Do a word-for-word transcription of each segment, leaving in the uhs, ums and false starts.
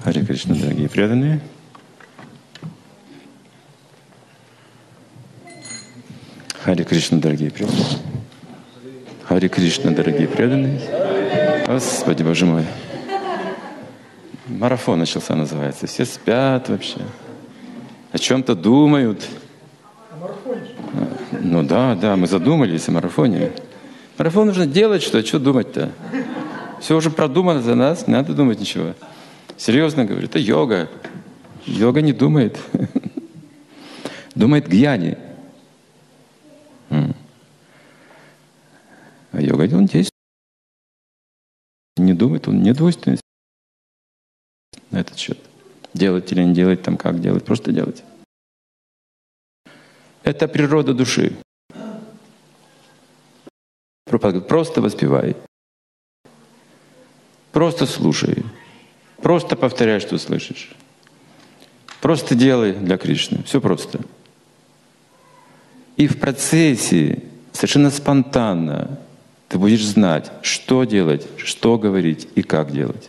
Харе Кришна, дорогие преданные. Харе Кришна, дорогие преданные. Харе Кришна, дорогие преданные. Господи, Боже мой. Марафон начался, называется. Все спят вообще. О чем-то думают. Ну да, да, мы задумались о марафоне. Марафон нужно делать, что, что думать-то? Все уже продумано за нас, не надо думать ничего. Серьезно говорю, это йога. Йога не думает. Думает гьяни. А йога, он действует. Не думает, он не двойственный на этот счет. Делать или не делать, там как делать, просто делать. Это природа души. Просто воспевай. Просто слушай. Просто повторяй, что слышишь. Просто делай для Кришны. Все просто. И в процессе, совершенно спонтанно, ты будешь знать, что делать, что говорить и как делать.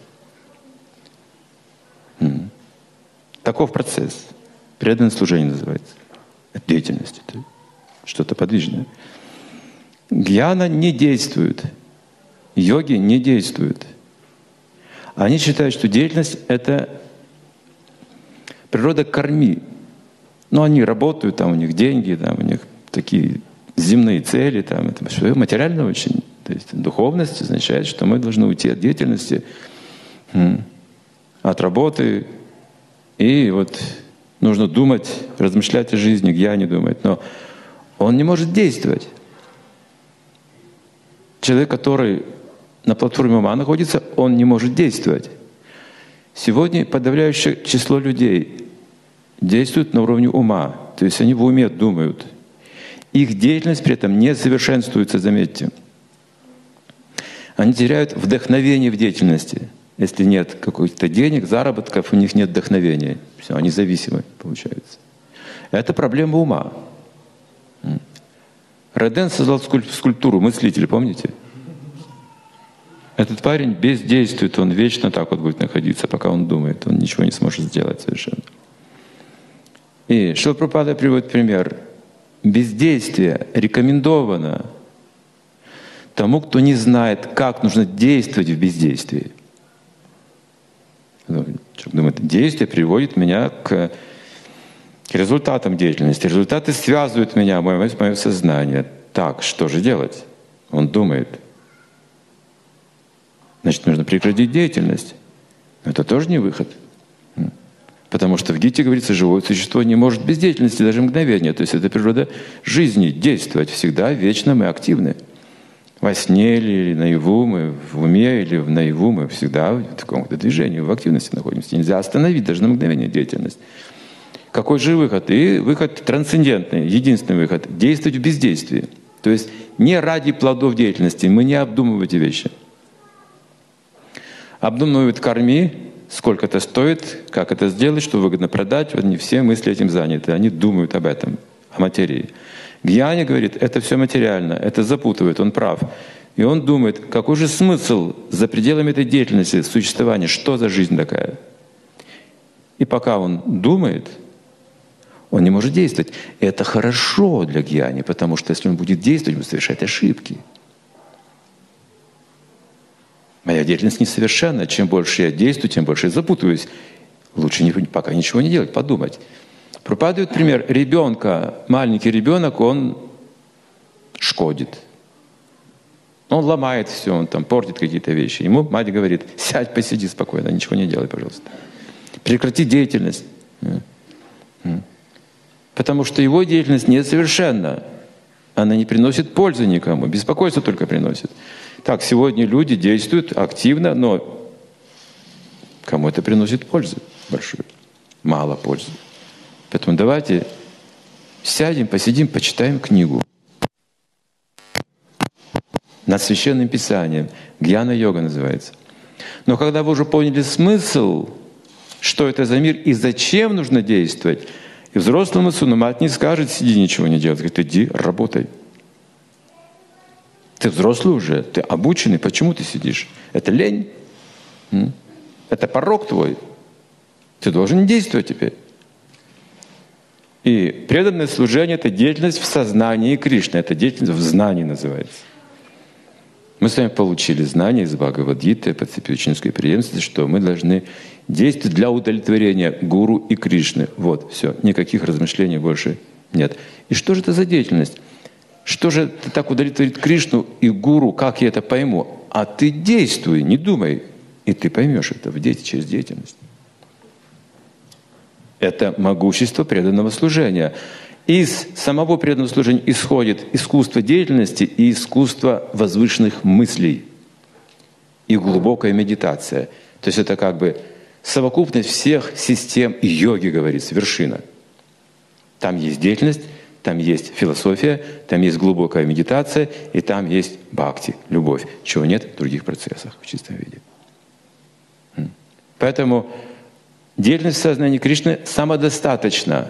М-м. Таков процесс. Преданное служение называется. Это деятельность. Это что-то подвижное. Гьяна не действует. Йоги не действуют. Они считают, что деятельность — это природа карми. Но они работают, там у них деньги, там у них такие земные цели, там это все материально очень. То есть духовность означает, что мы должны уйти от деятельности, от работы, и вот нужно думать, размышлять о жизни, гьяни думать. Но он не может действовать. Человек, который на платформе ума находится, он не может действовать. Сегодня подавляющее число людей действует на уровне ума, то есть они в уме думают. Их деятельность при этом не совершенствуется, заметьте. Они теряют вдохновение в деятельности. Если нет каких-то денег, заработков, у них нет вдохновения. Все, они зависимы, получается. Это проблема ума. Роден создал скульптуру мыслителя, помните? Этот парень бездействует, он вечно так вот будет находиться, пока он думает. Он ничего не сможет сделать совершенно. И Шрила Прабхупада приводит пример. Бездействие рекомендовано тому, кто не знает, как нужно действовать в бездействии. Человек думает, действие приводит меня к, к результатам деятельности. Результаты связывают меня, мое, мое сознание. Так, что же делать? Он думает. Значит, нужно прекратить деятельность. Но это тоже не выход. Потому что в Гите говорится, живое существо не может без деятельности даже мгновения. То есть это природа жизни, действовать всегда, вечно мы активны. Во сне или наяву мы, в уме или в наяву мы всегда в каком-то движении, в активности находимся. Нельзя остановить даже на мгновение деятельность. Какой же выход? И выход трансцендентный, единственный выход — действовать в бездействии. То есть не ради плодов деятельности, мы не обдумываем эти вещи. Обдумывают карми, сколько это стоит, как это сделать, что выгодно продать. Вот не все мысли этим заняты, они думают об этом, о материи. Гьяни говорит, это все материально, это запутывает, он прав. И он думает, какой же смысл за пределами этой деятельности, существования, что за жизнь такая? И пока он думает, он не может действовать. И это хорошо для гьяни, потому что если он будет действовать, будет совершать ошибки. Моя деятельность несовершенна. Чем больше я действую, тем больше я запутываюсь. Лучше не, пока ничего не делать, подумать. Прабхупада дает пример ребенка. Маленький ребенок, он шкодит. Он ломает все, он там портит какие-то вещи. Ему мать говорит, сядь, посиди спокойно, ничего не делай, пожалуйста. Прекрати деятельность. Потому что его деятельность несовершенна. Она не приносит пользы никому, беспокойство только приносит. Так, сегодня люди действуют активно, но кому это приносит пользу большую? Мало пользы. Поэтому давайте сядем, посидим, почитаем книгу над Священным Писанием. Гьяна-йога называется. Но когда вы уже поняли смысл, что это за мир и зачем нужно действовать, и взрослому сыну мать не скажет, сиди, ничего не делай. Говорит, иди, работай. Ты взрослый уже, ты обученный, почему ты сидишь? Это лень? Это порок твой? Ты должен действовать теперь. И преданное служение — это деятельность в сознании Кришны. Это деятельность в знании называется. Мы с вами получили знания из Бхагавад-гиты по цепи ученической преемственности, что мы должны действовать для удовлетворения Гуру и Кришны. Вот, все. Никаких размышлений больше нет. И что же это за деятельность? Что же ты так удовлетворит Кришну и Гуру? Как я это пойму? А ты действуй, не думай. И ты поймешь это в деятельности, через деятельность. Это могущество преданного служения. Из самого преданного служения исходит искусство деятельности и искусство возвышенных мыслей и глубокая медитация. То есть это как бы совокупность всех систем йоги, говорится, вершина. Там есть деятельность, там есть философия, там есть глубокая медитация, и там есть бхакти, любовь, чего нет в других процессах в чистом виде. Поэтому деятельность в сознании Кришны самодостаточна,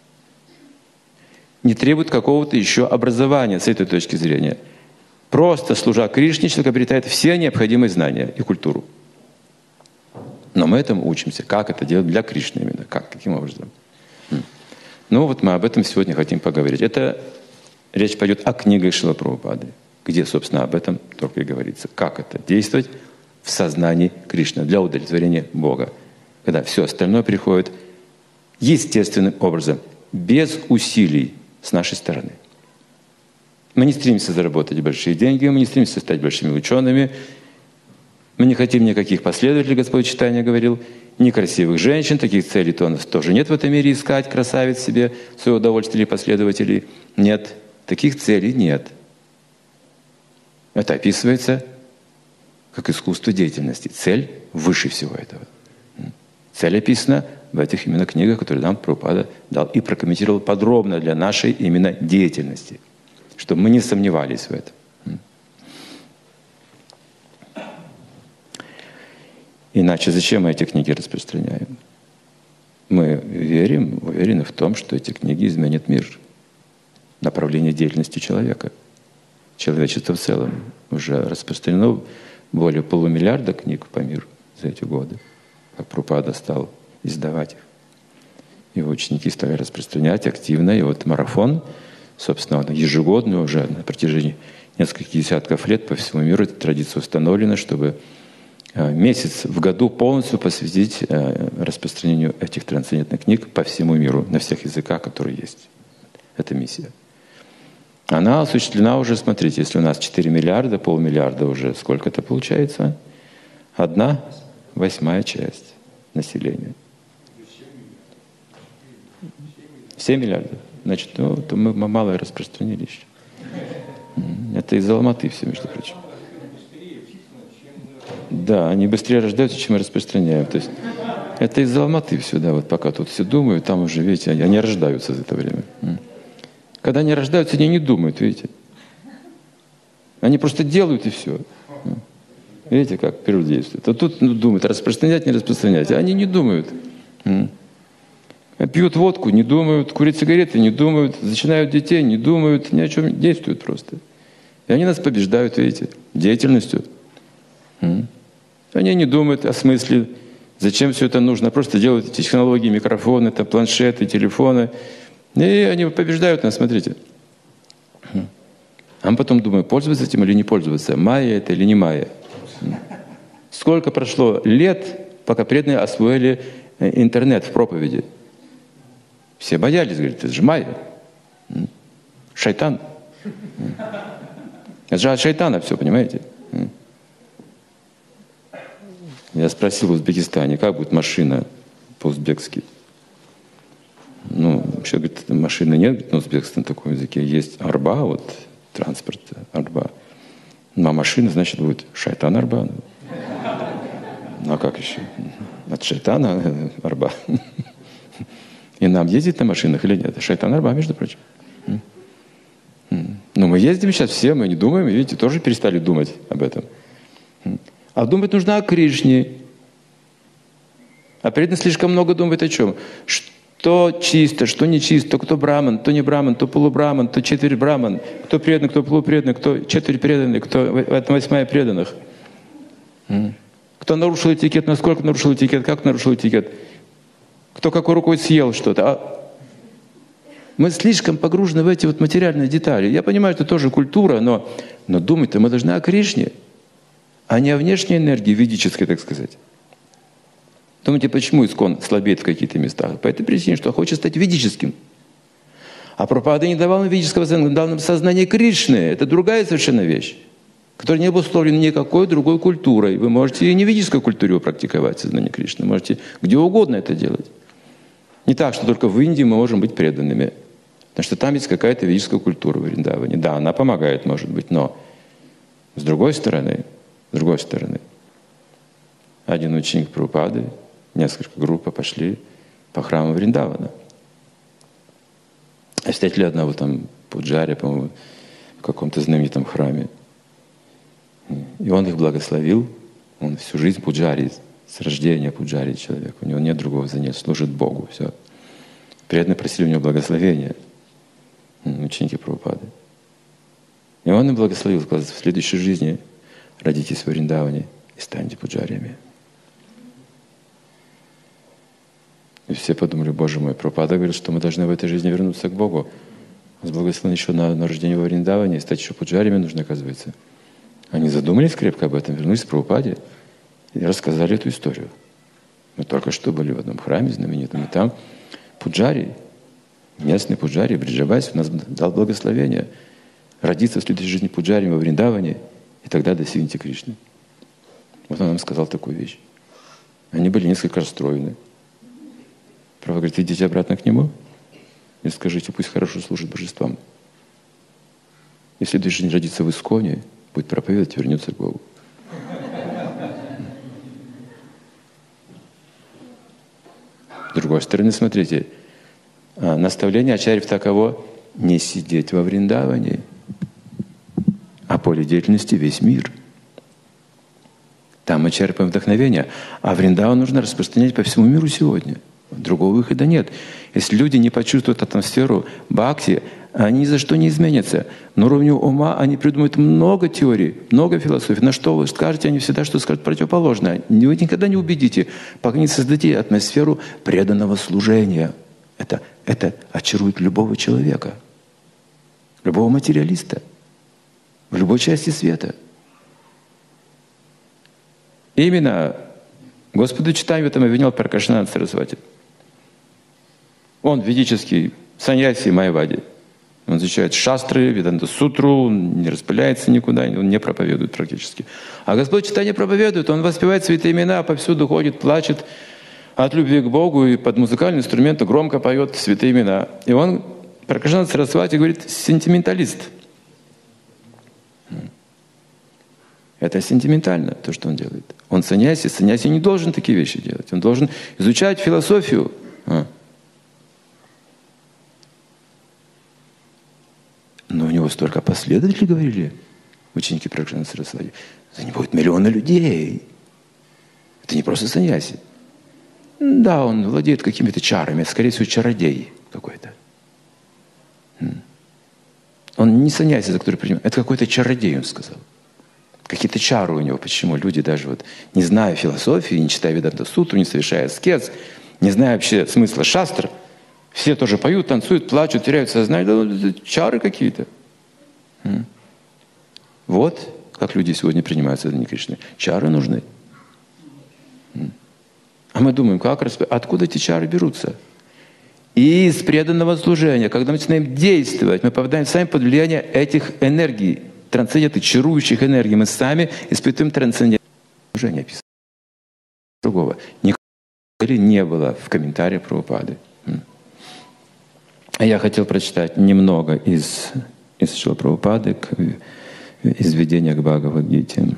не требует какого-то еще образования с этой точки зрения. Просто служа Кришне, человек обретает все необходимые знания и культуру. Но мы этому учимся. Как это делать для Кришны именно? Как? Каким образом? Ну вот мы об этом сегодня хотим поговорить. Это речь пойдет о книге Шрилы Прабхупады, где, собственно, об этом только и говорится. Как это действовать в сознании Кришны для удовлетворения Бога. Когда все остальное приходит естественным образом, без усилий с нашей стороны. Мы не стремимся заработать большие деньги, мы не стремимся стать большими учеными, мы не хотим никаких последователей, Господь Чайтанья говорил, ни красивых женщин, таких целей-то у нас тоже нет в этом мире искать, красавиц себе, в свое удовольствие или последователей. Нет, таких целей нет. Это описывается как искусство деятельности. Цель выше всего этого. Цель описана в этих именно книгах, которые нам Прабхупада дал и прокомментировал подробно для нашей именно деятельности, чтобы мы не сомневались в этом. Иначе зачем мы эти книги распространяем? Мы верим, уверены в том, что эти книги изменят мир, направление деятельности человека, человечества в целом. Уже распространено более полумиллиарда книг по миру за эти годы, как Прабхупада стал издавать их. Его ученики стали распространять активно. И вот марафон, собственно, он ежегодно уже на протяжении нескольких десятков лет по всему миру эта традиция установлена, чтобы месяц в году полностью посвятить распространению этих трансцендентных книг по всему миру, на всех языках, которые есть. Это миссия. Она осуществлена уже, смотрите, если у нас четыре миллиарда, полмиллиарда уже, сколько это получается? Одна восьмая часть населения. семь миллиардов. Значит, ну, то мы мало распространили еще. Это из Алматы все, между прочим. Да, они быстрее рождаются, чем мы распространяем. То есть это из Алматы все, да, вот пока тут все думают, там уже, видите, они, они рождаются за это время. Когда они рождаются, они не думают, видите. Они просто делают и все. Видите, как природа действует. А тут ну, думают, распространять, не распространять. А они не думают. Пьют водку, не думают, курят сигареты, не думают, зачинают детей, не думают, ни о чем, действуют просто. И они нас побеждают, видите, деятельностью. Они не думают о смысле, зачем все это нужно. Просто делают эти технологии, микрофоны, там, планшеты, телефоны. И они побеждают нас, смотрите. А мы потом думаем, пользоваться этим или не пользоваться. Майя это или не майя. Сколько прошло лет, пока преданные освоили интернет в проповеди. Все боялись, говорят, это же майя. Шайтан. Это же от шайтана все, понимаете? Я спросил в Узбекистане, как будет машина по-узбекски. Ну, вообще, говорит, машины нет на узбекском таком языке. Есть арба, вот, транспорт, арба. Ну, а машина, значит, будет шайтан арба. Ну, а как еще? От шайтана арба. И нам ездить на машинах или нет? Шайтан арба, между прочим. Ну, мы ездим сейчас все, мы не думаем, видите, тоже перестали думать об этом. А думать нужно о Кришне. А преданный слишком много думает о чем? Что чисто, что нечисто, кто браман, кто не браман, кто полубраман, кто четверть браман, кто преданный, кто полупреданный, кто четверть преданный, кто восьмая преданных. Кто нарушил этикет, насколько нарушил этикет, как нарушил этикет. кто какой рукой съел что-то. А мы слишком погружены в эти вот материальные детали. Я понимаю, это тоже культура, но, но думать-то мы должны о Кришне, а не о внешней энергии, ведической, так сказать. Думаете, почему Искон слабеет в каких-то местах? По этой причине, что хочет стать ведическим. А Прабхупада не давал нам ведического сознания, дал нам сознание Кришны. Это другая совершенно вещь, которая не обусловлена никакой другой культурой. Вы можете и не в ведической культуре практиковать сознание Кришны, можете где угодно это делать. Не так, что только в Индии мы можем быть преданными. Потому что там есть какая-то ведическая культура в Вриндаване. Да, она помогает, может быть, но с другой стороны, с другой стороны, один ученик Прабхупады, несколько групп пошли по храму Вриндавана. А встретили одного там пуджаря, по-моему, в каком-то знаменитом храме. И он их благословил. Он всю жизнь пуджари, с рождения пуджари человек. У него нет другого занятия, служит Богу. Все. Преданные просили у него благословения, ученики Прабхупады. И он им благословил, сказал: в следующей жизни родитесь в Вриндаване и станьте пуджарями. И все подумали: Боже мой, Прабхупада говорит, что мы должны в этой жизни вернуться к Богу. С благословен еще на, на рождение во Вриндаване, и стать еще пуджарями нужно, оказывается. Они задумались крепко об этом, вернулись к Прабхупаде и рассказали эту историю. Мы только что были в одном храме знаменитом, и там пуджари, местный пуджари, Бриджабайс, нас дал благословение родиться в следующей жизни пуджарем во Вриндаване, и тогда достигнете Кришны. Вот он нам сказал такую вещь. Они были несколько расстроены. Прабхупада говорит: идите обратно к нему и скажите, пусть хорошо служит божествам. И в следующей жизни родится в Исконе, будет проповедовать и вернется к Богу. С другой стороны, смотрите, наставление ачарьев таково: не сидеть во Вриндаване, а поле деятельности весь мир. Там мы черпаем вдохновение, а Вриндаван нужно распространять по всему миру сегодня. Другого выхода нет. Если люди не почувствуют атмосферу бхакти, они ни за что не изменятся. На уровне ума они придумают много теорий, много философий. На что вы скажете, они всегда что скажут противоположное. Вы никогда не убедите, пока не создадите атмосферу преданного служения. Это, это очарует любого человека, любого материалиста, в любой части света. Именно Господу Чайтанья в этом обвинял Пракашананда Сарасвати. Он ведический саньяси Майявади. Он изучает шастры, Веданта-сутру, он не распыляется никуда, он не проповедует практически. А Господь Чайтанья проповедует, он воспевает святые имена, повсюду ходит, плачет от любви к Богу и под музыкальные инструменты громко поет святые имена. И он, Пракашананда Сарасвати, говорит: сентименталист. Это сентиментально, то, что он делает. Он саньяси, саньяси не должен такие вещи делать. Он должен изучать философию. А. Но у него столько последователей, говорили ученики Пракашананда Сарасвати. За него будет миллионы людей. Это не просто саньяси. Да, он владеет какими-то чарами, скорее всего, чародей какой-то. Он не саньяси, за который принимает. Это какой-то чародей, он сказал. Какие-то чары у него. Почему люди даже вот, не зная философии, не читая Веданта-сутру, не совершая аскез, не зная вообще смысла шастр, все тоже поют, танцуют, плачут, теряют сознание. Да, чары какие-то. Вот как люди сегодня принимают сознание Кришны. Чары нужны. А мы думаем, как, откуда эти чары берутся? Из преданного служения. Когда мы начинаем действовать, мы попадаем сами под влияние этих энергий, трансцендентных, чарующих энергий. Мы сами испытываем трансцендентное служение. Описано. Другого. Никогда не было в комментариях Прабхупады. Я хотел прочитать немного из, из Шрила Прабхупады, к, из введения к Бхагавад-гите.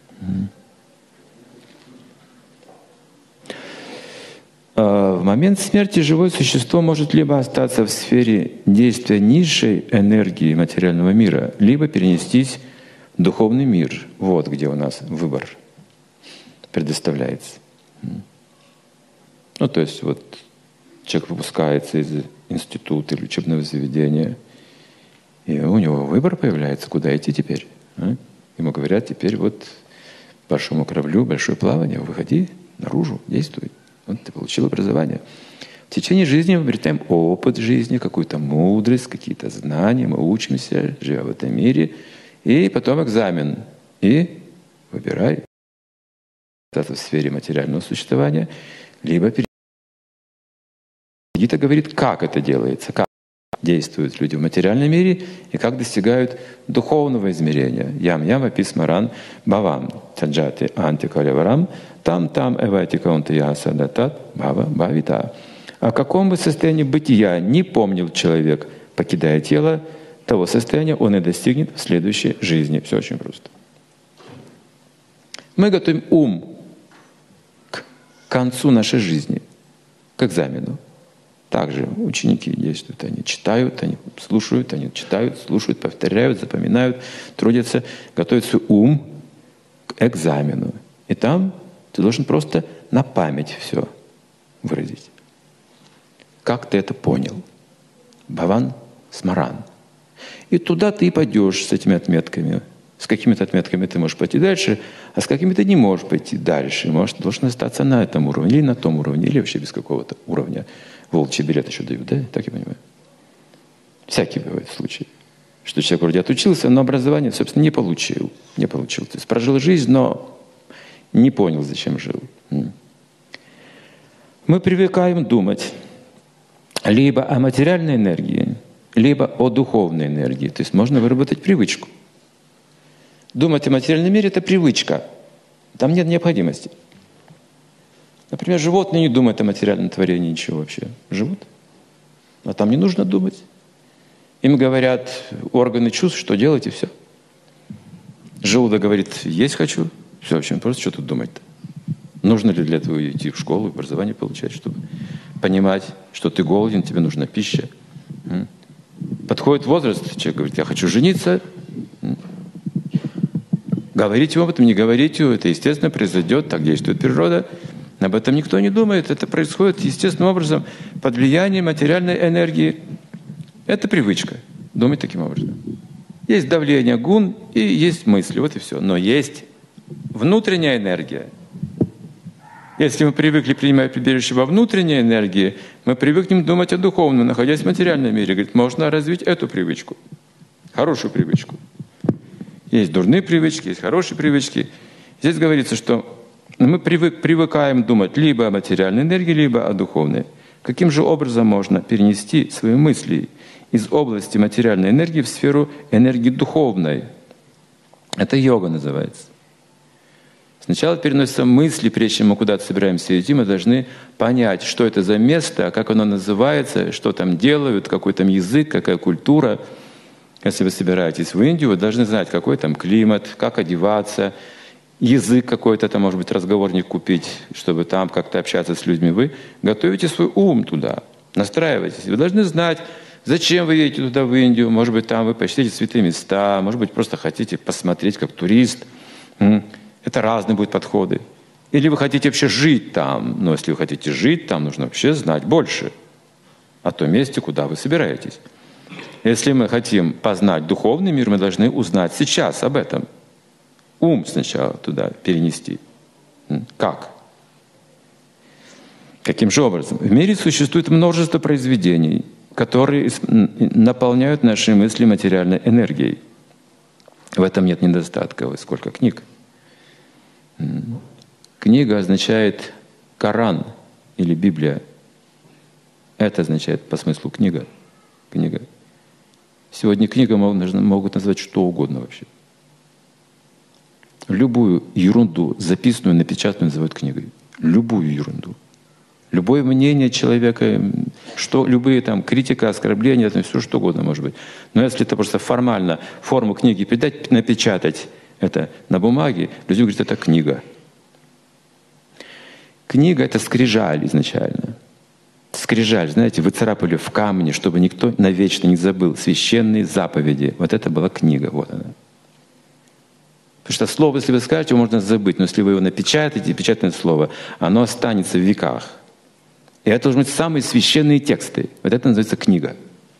В момент смерти живое существо может либо остаться в сфере действия низшей энергии материального мира, либо перенестись в духовный мир. Вот где у нас выбор предоставляется. Ну, то есть вот человек выпускается из института или учебного заведения, и у него выбор появляется, куда идти теперь. А? Ему говорят: теперь вот большому кораблю, большое плавание, выходи наружу, действуй. Вот ты получил образование. В течение жизни мы обретаем опыт жизни, какую-то мудрость, какие-то знания, мы учимся, живя в этом мире. И потом экзамен. И выбирай в сфере материального существования, либо перейти. Гита говорит, как это делается, как действуют люди в материальном мире и как достигают духовного измерения. Ям-яма писмаран бавам таджати антикаляварам там-там эватика унтаяса датат бава бавита. О каком бы состоянии бытия не помнил человек, покидая тело, того состояния он и достигнет в следующей жизни. Все очень просто. Мы готовим ум к концу нашей жизни, к экзамену. Также ученики действуют, они читают, они слушают, они читают, слушают, повторяют, запоминают, трудятся, готовят свой ум к экзамену. И там ты должен просто на память все выразить. Как ты это понял? Баван смаран. И туда ты и пойдешь с этими отметками. С какими-то отметками ты можешь пойти дальше, а с какими-то не можешь пойти дальше. Может, должен остаться на этом уровне, или на том уровне, или вообще без какого-то уровня. Волчий билет еще дают, да? Так я понимаю. Всякие бывают случаи. Что человек вроде отучился, но образование, собственно, не получил. Не получил. То есть прожил жизнь, но не понял, зачем жил. Мы привыкаем думать либо о материальной энергии, либо о духовной энергии. То есть можно выработать привычку. Думать о материальном мире – это привычка. Там нет необходимости. Например, животные не думают о материальном творении ничего вообще. Живут. А там не нужно думать. Им говорят органы чувств, что делать, и все. Желудок говорит, есть хочу. Все, в общем, просто что тут думать-то? Нужно ли для этого идти в школу, образование получать, чтобы понимать, что ты голоден, тебе нужна пища. Подходит возраст, человек говорит, я хочу жениться. Говорите об этом, не говорите, это естественно произойдет, так действует природа. Об этом никто не думает, это происходит естественным образом под влиянием материальной энергии. Это привычка, думать таким образом. Есть давление гун и есть мысли, вот и все. Но есть внутренняя энергия. Если мы привыкли принимать прибежище во внутренней энергии, мы привыкнем думать о духовном, находясь в материальном мире. Говорит, можно развить эту привычку, хорошую привычку. Есть дурные привычки, есть хорошие привычки. Здесь говорится, что мы привык, привыкаем думать либо о материальной энергии, либо о духовной. Каким же образом можно перенести свои мысли из области материальной энергии в сферу энергии духовной? Это йога называется. Сначала переносятся мысли, прежде чем мы куда-то собираемся идти, мы должны понять, что это за место, как оно называется, что там делают, какой там язык, какая культура. Если вы собираетесь в Индию, вы должны знать, какой там климат, как одеваться, язык какой-то, там, может быть, разговорник купить, чтобы там как-то общаться с людьми. Вы готовите свой ум туда, настраиваетесь. Вы должны знать, зачем вы едете туда, в Индию. Может быть, там вы почтите святые места, может быть, просто хотите посмотреть как турист. Это разные будут подходы. Или вы хотите вообще жить там. Но если вы хотите жить там, нужно вообще знать больше о том месте, куда вы собираетесь. Если мы хотим познать духовный мир, мы должны узнать сейчас об этом. Ум сначала туда перенести. Как? Каким же образом? В мире существует множество произведений, которые наполняют наши мысли материальной энергией. В этом нет недостатка. Сколько книг? Книга означает Коран или Библия. Это означает по смыслу книга. Книга. Сегодня книга могут назвать что угодно вообще. Любую ерунду, записанную, напечатанную, называют книгой. Любую ерунду. Любое мнение человека, что, любые там критика, оскорбления, это все что угодно может быть. Но если это просто формально форму книги передать, напечатать это на бумаге, люди говорят, это книга. Книга — это скрижаль изначально. Скрижаль, знаете, выцарапали в камне, чтобы никто навечно не забыл. Священные заповеди. Вот это была книга, вот она. Потому что слово, если вы скажете, его можно забыть. Но если вы его напечатаете, печатное слово, оно останется в веках. И это должны быть самые священные тексты. Вот это называется книга.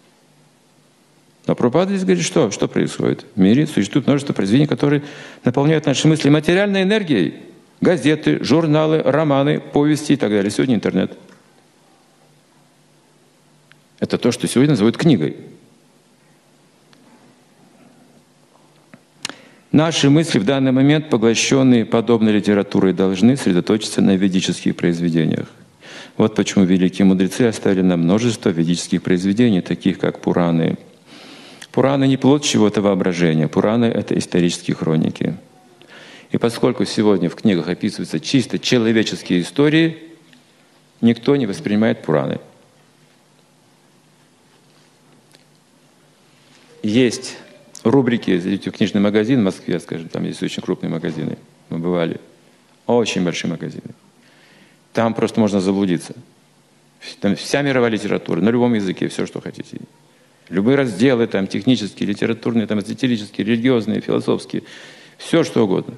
Но Прабхупада здесь говорит, что, что происходит? В мире существует множество произведений, которые наполняют наши мысли материальной энергией. газеты, журналы, романы, повести и так далее. Сегодня интернет. Это то, что сегодня называют книгой. Наши мысли в данный момент, поглощенные подобной литературой, должны сосредоточиться на ведических произведениях. Вот почему великие мудрецы оставили нам множество ведических произведений, таких как Пураны. Пураны не плод чего-то воображения. Пураны — это исторические хроники. И поскольку сегодня в книгах описываются чисто человеческие истории, никто не воспринимает Пураны. Есть рубрики, зайдите в книжный магазин в Москве, скажем, там есть очень крупные магазины. Мы бывали. Очень большие магазины. Там просто можно заблудиться. Там вся мировая литература, на любом языке, все, что хотите. Любые разделы, там, технические, литературные, там, эзотерические, религиозные, философские, все, что угодно.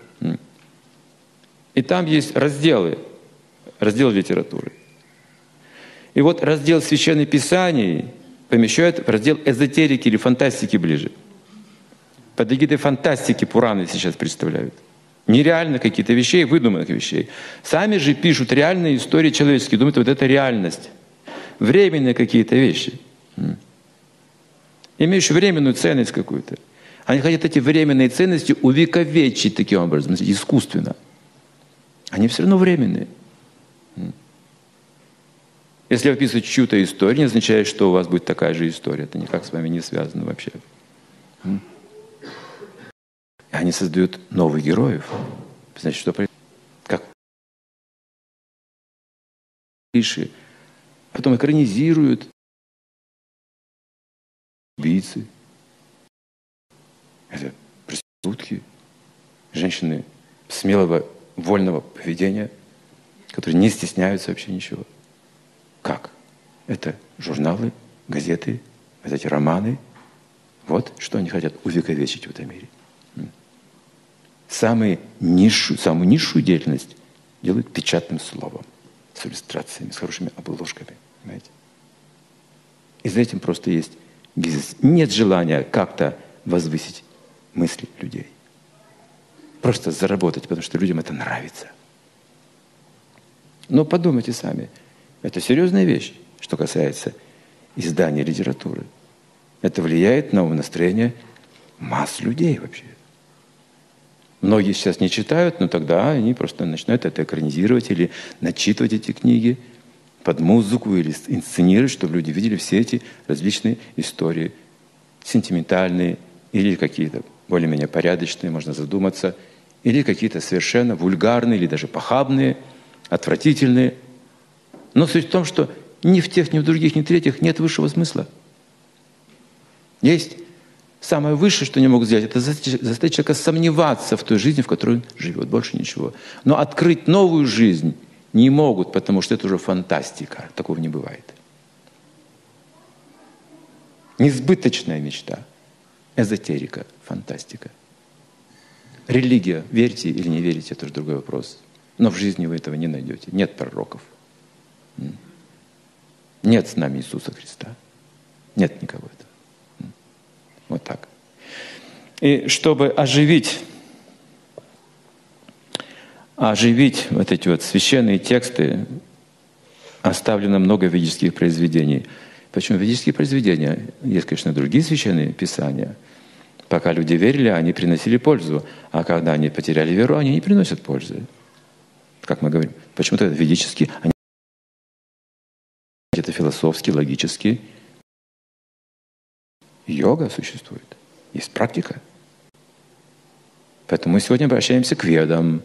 И там есть разделы, раздел литературы. И вот раздел Священных Писаний помещают в раздел эзотерики или фантастики ближе. Под эгидой фантастики Пураны сейчас представляют. Нереально какие-то вещей, выдуманных вещей. Сами же пишут реальные истории человеческие, думают, вот это реальность. Временные какие-то вещи. Имеющие временную ценность какую-то. Они хотят эти временные ценности увековечить таким образом, искусственно. Они все равно временные. Если описывать чью-то историю, не означает, что у вас будет такая же история. Это никак с вами не связано вообще. Они создают новых героев. Значит, что происходит? Как клише. Потом экранизируют. Убийцы. Это проститутки. Женщины смелого, вольного поведения, которые не стесняются вообще ничего. Как? Это журналы, газеты, вот эти романы. Вот что они хотят увековечить в этом мире. Самые низшую, самую низшую деятельность делают печатным словом, с иллюстрациями, с хорошими обложками. Понимаете? И за этим просто есть бизнес. Нет желания как-то возвысить мысли людей. Просто заработать, потому что людям это нравится. Но подумайте сами. Это серьезная вещь, что касается издания литературы. Это влияет на умонастроение масс людей вообще. Многие сейчас не читают, но тогда они просто начинают это экранизировать или начитывать эти книги под музыку или инсценировать, чтобы люди видели все эти различные истории, сентиментальные или какие-то более-менее порядочные, можно задуматься, или какие-то совершенно вульгарные или даже похабные, отвратительные. Но суть в том, что ни в тех, ни в других, ни в третьих нет высшего смысла. Есть самое высшее, что они могут сделать, это заставить человека сомневаться в той жизни, в которой он живет. Больше ничего. Но открыть новую жизнь не могут, потому что это уже фантастика. Такого не бывает. Несбыточная мечта. Эзотерика, фантастика. Религия, верьте или не верите, это уже другой вопрос. Но в жизни вы этого не найдете. Нет пророков. Нет с нами Иисуса Христа. Нет никого этого. Вот так. И чтобы оживить, оживить вот эти вот священные тексты, оставлено много ведических произведений. Почему ведические произведения? Есть, конечно, другие священные писания. Пока люди верили, они приносили пользу. А когда они потеряли веру, они не приносят пользы. Как мы говорим. Почему-то ведические, они это философски, логически. Йога существует. Есть практика. Поэтому мы сегодня обращаемся к ведам.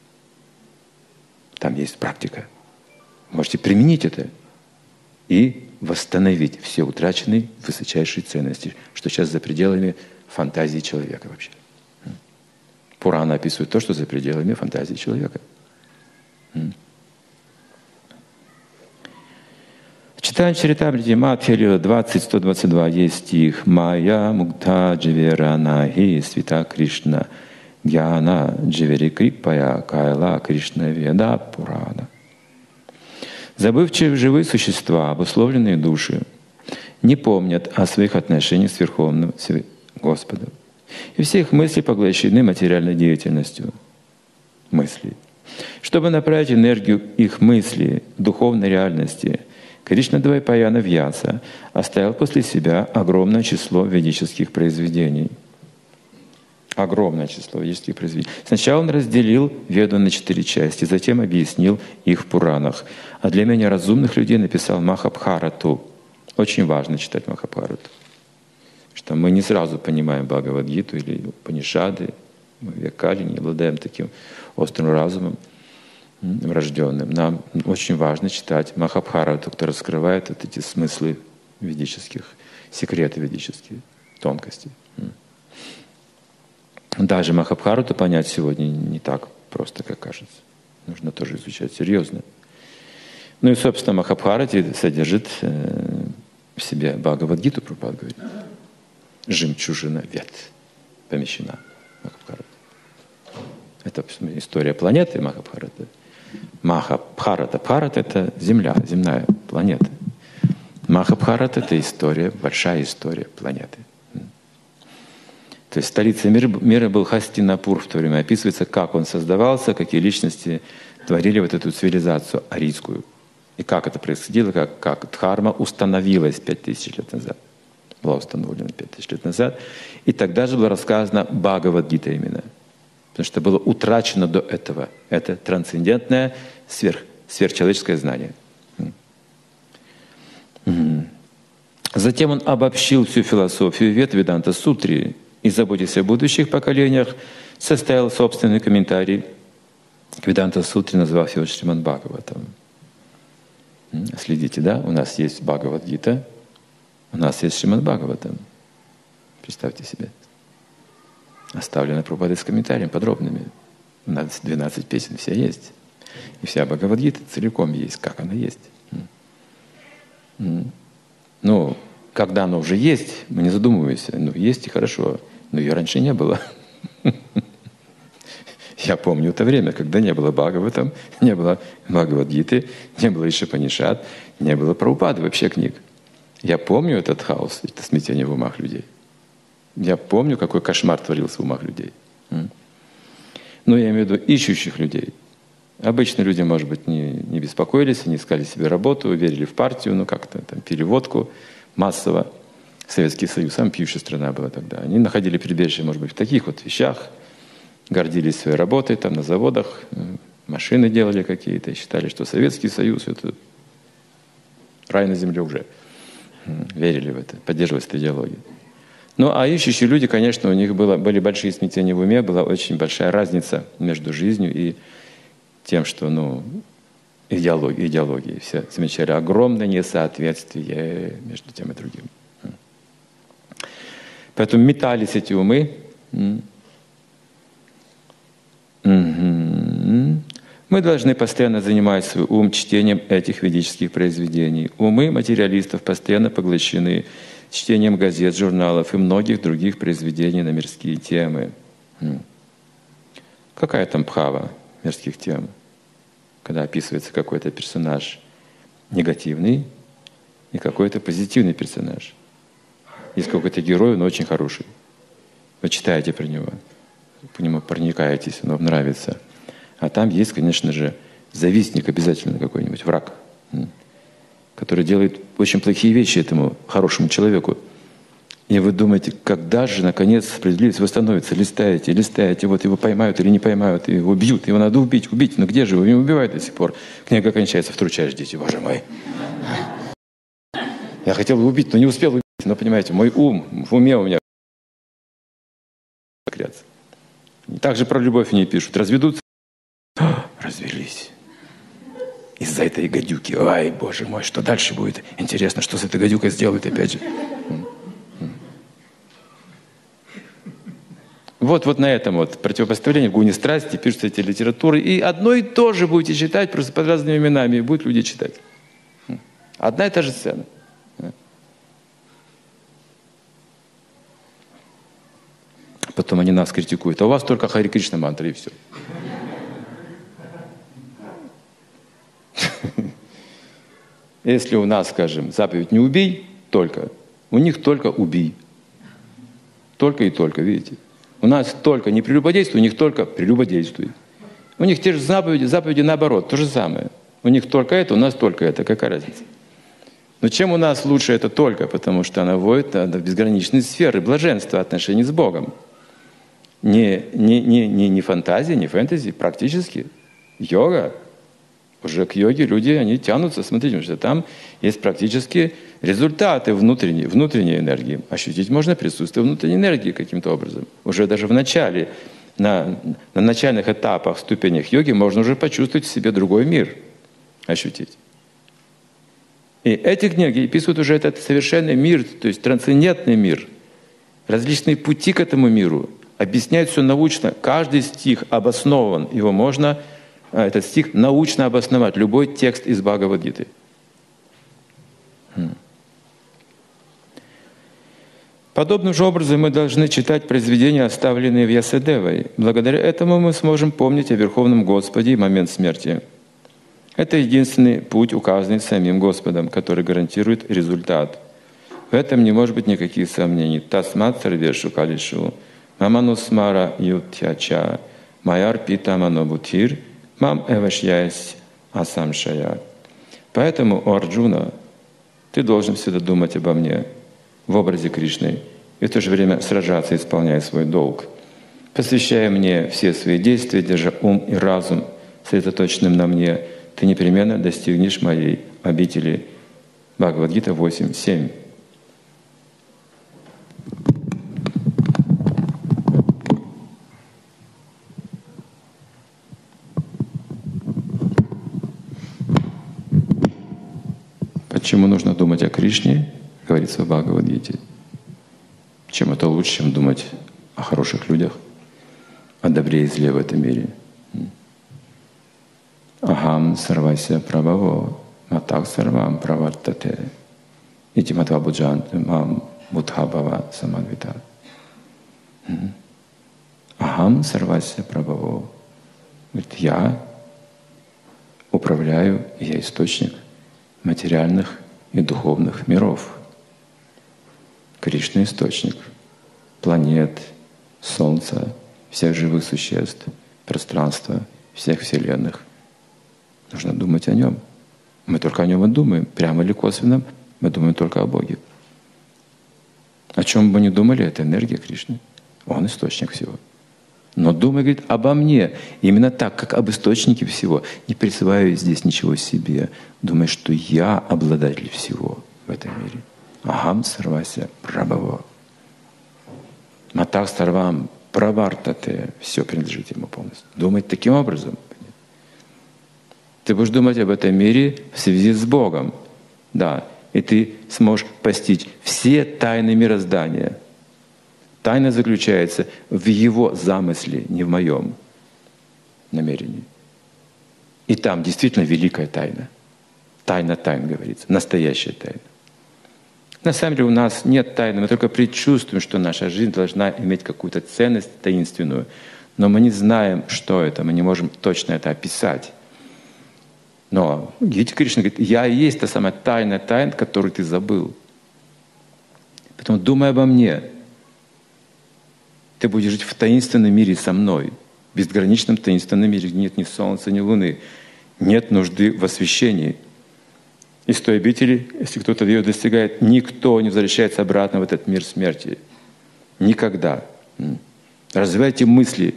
Там есть практика. Можете применить это и восстановить все утраченные высочайшие ценности, что сейчас за пределами фантазии человека вообще. Пурана описывает то, что за пределами фантазии человека. Читаем Чаритамрити Мадхя двадцать сто двадцать два, есть стих «Майя мукта дживера нахи свита Кришна гьяна дживери крипая кайла Кришна веда Пурана». Забывчивые живые существа, обусловленные души, не помнят о своих отношениях с Верховным Господом. И все их мысли поглощены материальной деятельностью. Мысли. Чтобы направить энергию их мысли к духовной реальности, Кришна-двайпаяна Вьяса оставил после себя огромное число ведических произведений. Огромное число ведических произведений. Сначала он разделил Веду на четыре части, затем объяснил их в Пуранах. А для менее разумных людей написал Махабхарату. Очень важно читать Махабхарату. Что мы не сразу понимаем Бхагавад-гиту или Упанишады, мы векали не обладаем таким острым разумом врожденным. Нам очень важно читать Махабхарату, кто раскрывает вот эти смыслы ведических, секреты ведические, тонкости. Даже Махабхарату понять сегодня не так просто, как кажется. Нужно тоже изучать серьезно. Ну и, собственно, Махабхарати содержит э, в себе Бхагавад-гиту, Прабхупада говорит. Жемчужина вед помещена в Махабхарате. Это история планеты Махабхарата. Махабхарата. Бхарат — это земля, земная планета. Махабхарат — это история, большая история планеты. То есть столицей мира, мира был Хастинапур в то время. Описывается, как он создавался, какие личности творили вот эту цивилизацию арийскую. И как это происходило, как, как дхарма установилась пять тысяч лет назад. Была установлена пять тысяч лет назад. И тогда же было рассказано Бхагавад-гита именно. Потому что было утрачено до этого. Это трансцендентное, сверх, сверхчеловеческое знание. Затем он обобщил всю философию Вед Веданта Сутри и, заботясь о будущих поколениях, составил собственный комментарий к Веданта Сутре, назвав его Шримад Бхагаватам. Следите, да? У нас есть Бхагавад-гита, у нас есть Шримад Бхагаватам. Представьте себе. Оставлено Прабхупадой с комментариями подробными. У нас двенадцать песен, все есть. И вся Бхагавад-гита целиком есть, как она есть. Ну, когда она уже есть, мы не задумываемся. Ну, есть и хорошо. Но ее раньше не было. Я помню это время, когда не было Бхагаватам, не было Бхагавад-гиты, не было Ишупанишад, не было Прабхупады вообще книг. Я помню этот хаос, это смятение в умах людей. Я помню, какой кошмар творился в умах людей. Но я имею в виду ищущих людей. Обычные люди, может быть, не, не беспокоились, не искали себе работу, верили в партию, ну как-то там пили водку массово. Советский Союз, самая пьющая страна была тогда. Они находили прибежище, может быть, в таких вот вещах, гордились своей работой, там на заводах, машины делали какие-то, и считали, что Советский Союз — это рай на земле уже. Верили в это, поддерживали эту идеологию. Ну, а ищущие люди, конечно, у них было, были большие смятения в уме, была очень большая разница между жизнью и тем, что, ну, идеология, идеологии. Все замечали огромное несоответствие между тем и другим. Поэтому метались эти умы. Мы должны постоянно занимать свой ум чтением этих ведических произведений. Умы материалистов постоянно поглощены чтением газет, журналов и многих других произведений на мирские темы. Какая там бхава мирских тем? Когда описывается какой-то персонаж негативный и какой-то позитивный персонаж. Есть какой-то герой, он очень хороший. Вы читаете про него, по нему проникаетесь, он вам нравится. А там есть, конечно же, завистник обязательно какой-нибудь, враг, который делает очень плохие вещи этому хорошему человеку. И вы думаете, когда же, наконец, справедливость восстановится? Листаете, листаете, вот его поймают или не поймают, его убьют, его надо убить, убить. Но где же его? Его убивают до сих пор. Книга кончается, втручаешь, дети, боже мой. Я хотел его убить, но не успел убить. Но, понимаете, мой ум, в уме у меня и также про любовь не пишут. Разведутся. Развелись. Из-за этой гадюки. Ай, боже мой, что дальше будет? Интересно, что с этой гадюкой сделают опять же. Вот, вот на этом вот противопоставлении в гуне страсти пишутся эти литературы. И одно и то же будете читать, просто под разными именами, и будут люди читать. Одна и та же сцена. Потом они нас критикуют. А у вас только Хари Кришна мантра, и все. Если у нас, скажем, заповедь «не убей» только, у них только «убей». Только и только, видите? У нас только не прелюбодействуй, у них только прелюбодействуй. У них те же заповеди, заповеди наоборот, то же самое. У них только это, у нас только это. Какая разница? Но чем у нас лучше это только? Потому что она вводит в безграничные сферы блаженства, отношений с Богом. Не, не, не, не, не фантазия, не фэнтези, практически. Йога. Уже к йоге люди, они тянутся, смотрите, потому что там есть практически результаты внутренней, внутренней энергии. Ощутить можно присутствие внутренней энергии каким-то образом. Уже даже в начале, на, на начальных этапах, ступенях йоги можно уже почувствовать в себе другой мир. Ощутить. И эти книги описывают уже этот совершенный мир, то есть трансцендентный мир. Различные пути к этому миру. Объясняют все научно. Каждый стих обоснован. Его можно, этот стих, научно обосновать. Любой текст из Бхагавад-гиты. Подобным же образом мы должны читать произведения, оставленные Вьясадевой. Благодаря этому мы сможем помнить о Верховном Господе и момент смерти. Это единственный путь, указанный самим Господом, который гарантирует результат. В этом не может быть никаких сомнений. Тасмат сарвешу калишу, маманусмара ютьяча, майар пита манобутир, мам эвашьясь асамшая. Поэтому, о Арджуна, ты должен всегда думать обо мне в образе Кришны и в то же время сражаться, исполняя свой долг. Посвящая мне все свои действия, держа ум и разум сосредоточенным на мне, ты непременно достигнешь моей обители. Бхагавад-гита восемь семь. Почему нужно думать о Кришне, говорится в Бхагавад-гите? Чем это лучше, чем думать о хороших людях, о добре и зле в этом мире? Ахам сарвася прабхаво, матак сарвам правартате, ити матва буджанте мам будхабхава самадвита. Ахам сарвася прабхаво. Говорит, я управляю, я источник материальных и духовных миров. Кришна — источник планет, Солнца, всех живых существ, пространства, всех вселенных. Нужно думать о Нем. Мы только о Нем и думаем. Прямо или косвенно мы думаем только о Боге. О чем бы ни думали, это энергия Кришны. Он источник всего. Но думай, говорит, обо мне. Именно так, как об источнике всего. Не присваивай здесь ничего себе. Думай, что я обладатель всего в этом мире. Ахам сарвася прабхаво. Матах сарвам правартате. Все принадлежит Ему полностью. Думай таким образом. Ты будешь думать об этом мире в связи с Богом. Да. И ты сможешь постичь все тайны мироздания. Тайна заключается в Его замысле, не в моем намерении. И там действительно великая тайна. Тайна тайн, говорится. Настоящая тайна. На самом деле у нас нет тайны. Мы только предчувствуем, что наша жизнь должна иметь какую-то ценность таинственную. Но мы не знаем, что это. Мы не можем точно это описать. Но Гите Кришна говорит, я и есть та самая тайна тайн, которую ты забыл. Поэтому думай обо мне. Ты будешь жить в таинственном мире со мной. В безграничном таинственном мире нет ни солнца, ни луны. Нет нужды в освящении. Из той обители, если кто-то ее достигает, никто не возвращается обратно в этот мир смерти. Никогда. Развивайте мысли.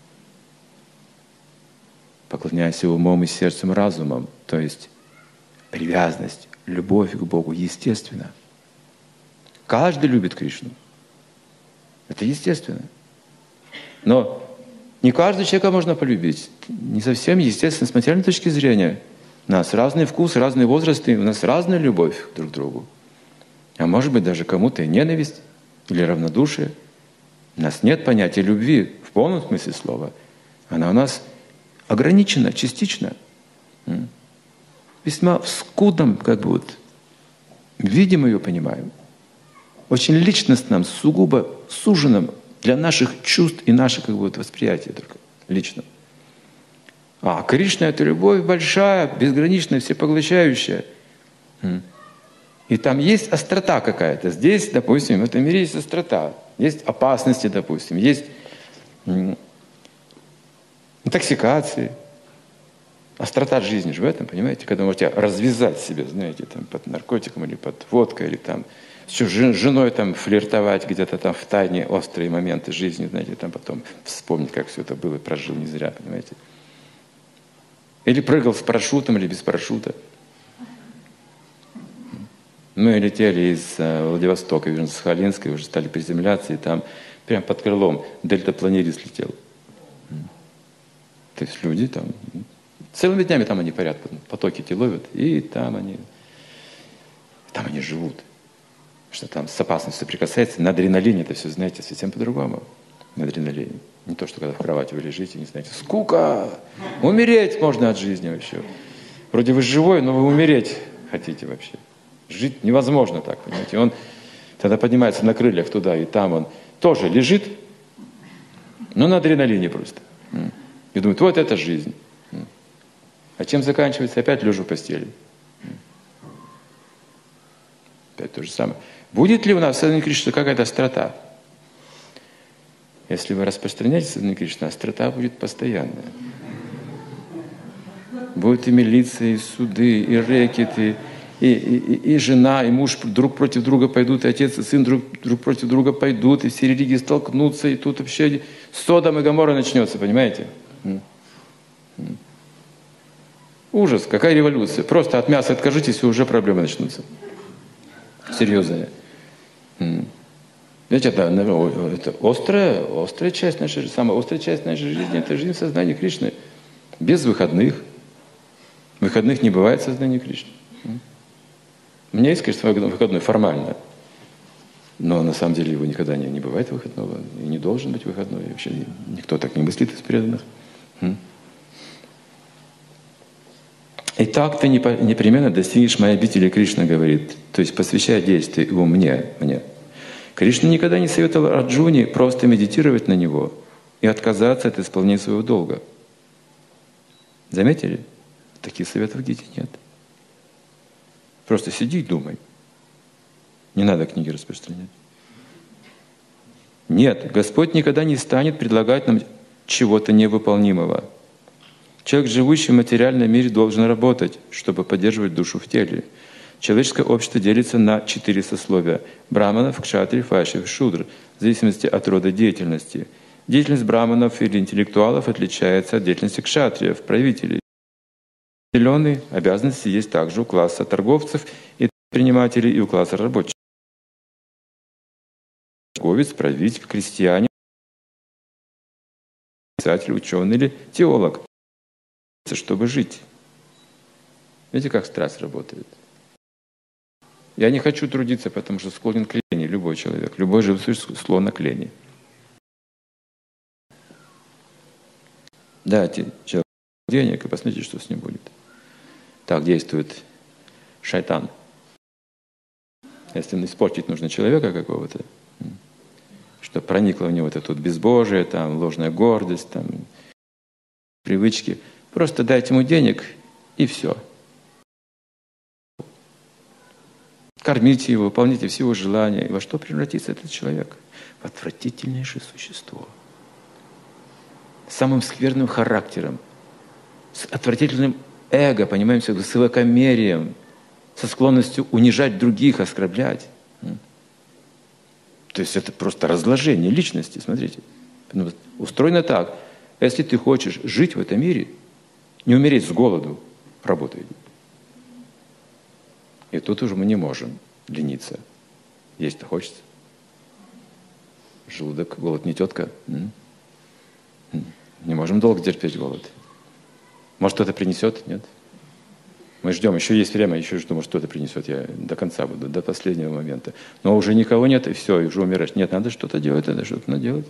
Поклоняйся умом и сердцем, разумом. То есть привязанность, любовь к Богу, естественно. Каждый любит Кришну. Это естественно. Но не каждого человека можно полюбить. Не совсем естественно с материальной точки зрения. У нас разный вкус, разные возрасты, у нас разная любовь друг к другу. А может быть даже кому-то и ненависть или равнодушие. У нас нет понятия любви в полном смысле слова. Она у нас ограничена, частично. Весьма в скудном, как бы вот, видим ее, понимаем. Очень личностном, сугубо суженном для наших чувств и наших как бы, вот, восприятия только лично. А Кришна — это любовь большая, безграничная, всепоглощающая. И там есть острота какая-то. Здесь, допустим, в этом мире есть острота. Есть опасности, допустим. Есть... Это интоксикации. Острота жизни же в этом, понимаете? Когда вы можете развязать себе, знаете, там, под наркотиком или под водкой, или там с женой там флиртовать где-то там в тайне, острые моменты жизни, знаете, там потом вспомнить, как все это было, прожил не зря, понимаете? Или прыгал с парашютом или без парашюта. Мы летели из uh, Владивостока, из Сахалинска, уже стали приземляться, и там прям под крылом дельтапланерис летел. То есть люди там, целыми днями там они парят, потоки эти ловят, и там они, там они живут. Что там с опасностью соприкасается, на адреналине это все, знаете, совсем по-другому. На адреналине. Не то, что когда в кровати вы лежите, не знаете, скука, умереть можно от жизни вообще. Вроде вы живой, но вы умереть хотите вообще. Жить невозможно так, понимаете. Он тогда поднимается на крыльях туда, и там он тоже лежит, но на адреналине просто. И думает, вот это жизнь. А чем заканчивается? Опять лежу в постели. Опять то же самое. Будет ли у нас в сознании Кришны какая-то острота? Если вы распространяете сознание Кришны, острота будет постоянная. Будут и милиция, и суды, и рэкеты, и, и, и, и жена, и муж друг против друга пойдут, и отец и сын друг, друг против друга пойдут, и все религии столкнутся, и тут вообще Содом и Гоморра начнется, понимаете? Ужас, какая революция. Просто от мяса откажитесь, и уже проблемы начнутся. Серьезные. Знаете, это, это острая, острая часть нашей жизни, самая острая часть нашей жизни, это жизнь в сознании Кришны. Без выходных. Выходных не бывает в сознании Кришны. У меня есть, конечно, выходной формально. Но на самом деле его никогда не, не бывает выходного. И не должен быть выходной. И вообще никто так не мыслит из преданных. И так ты непременно достигнешь моей обители, Кришна говорит. То есть посвящая действие его мне, мне. Кришна никогда не советовал Арджуне просто медитировать на него и отказаться от исполнения своего долга. Заметили? Таких советов в Гите нет. Просто сиди и думай. Не надо книги распространять. Нет, Господь никогда не станет предлагать нам чего-то невыполнимого. Человек, живущий в материальном мире, должен работать, чтобы поддерживать душу в теле. Человеческое общество делится на четыре сословия: браманов, кшатриев, вайшьев, шудр, в зависимости от рода деятельности. Деятельность браманов или интеллектуалов отличается от деятельности кшатриев, правителей. Определенные обязанности есть также у класса торговцев и предпринимателей, и у класса рабочих. Торговец, правитель, крестьянин, писатель, ученый или теолог, чтобы жить. Видите, как страсть работает? Я не хочу трудиться, потому что склонен к лени, любой человек. Любой живой существо склонен к лени. Дайте человеку денег и посмотрите, что с ним будет. Так действует шайтан. Если испортить нужно человека какого-то, что проникло в него вот это вот безбожие, там, ложная гордость, там, привычки, просто дайте ему денег и все. Кормите его, выполните все его желания. И во что превратится этот человек? В отвратительнейшее существо. С самым скверным характером, с отвратительным эго, понимаете, с высокомерием, со склонностью унижать других, оскорблять. То есть это просто разложение личности, смотрите. Устроено так. Если ты хочешь жить в этом мире, не умереть с голоду, работай. И тут уже мы не можем лениться. Есть-то хочется. Желудок, голод не тетка. Не можем долго терпеть голод. Может, кто-то принесет? Нет. Мы ждем, еще есть время, еще жду, может, кто-то принесет. Я до конца буду, до последнего момента. Но уже никого нет, и все, и уже умираешь. Нет, надо что-то делать, надо что-то наделать.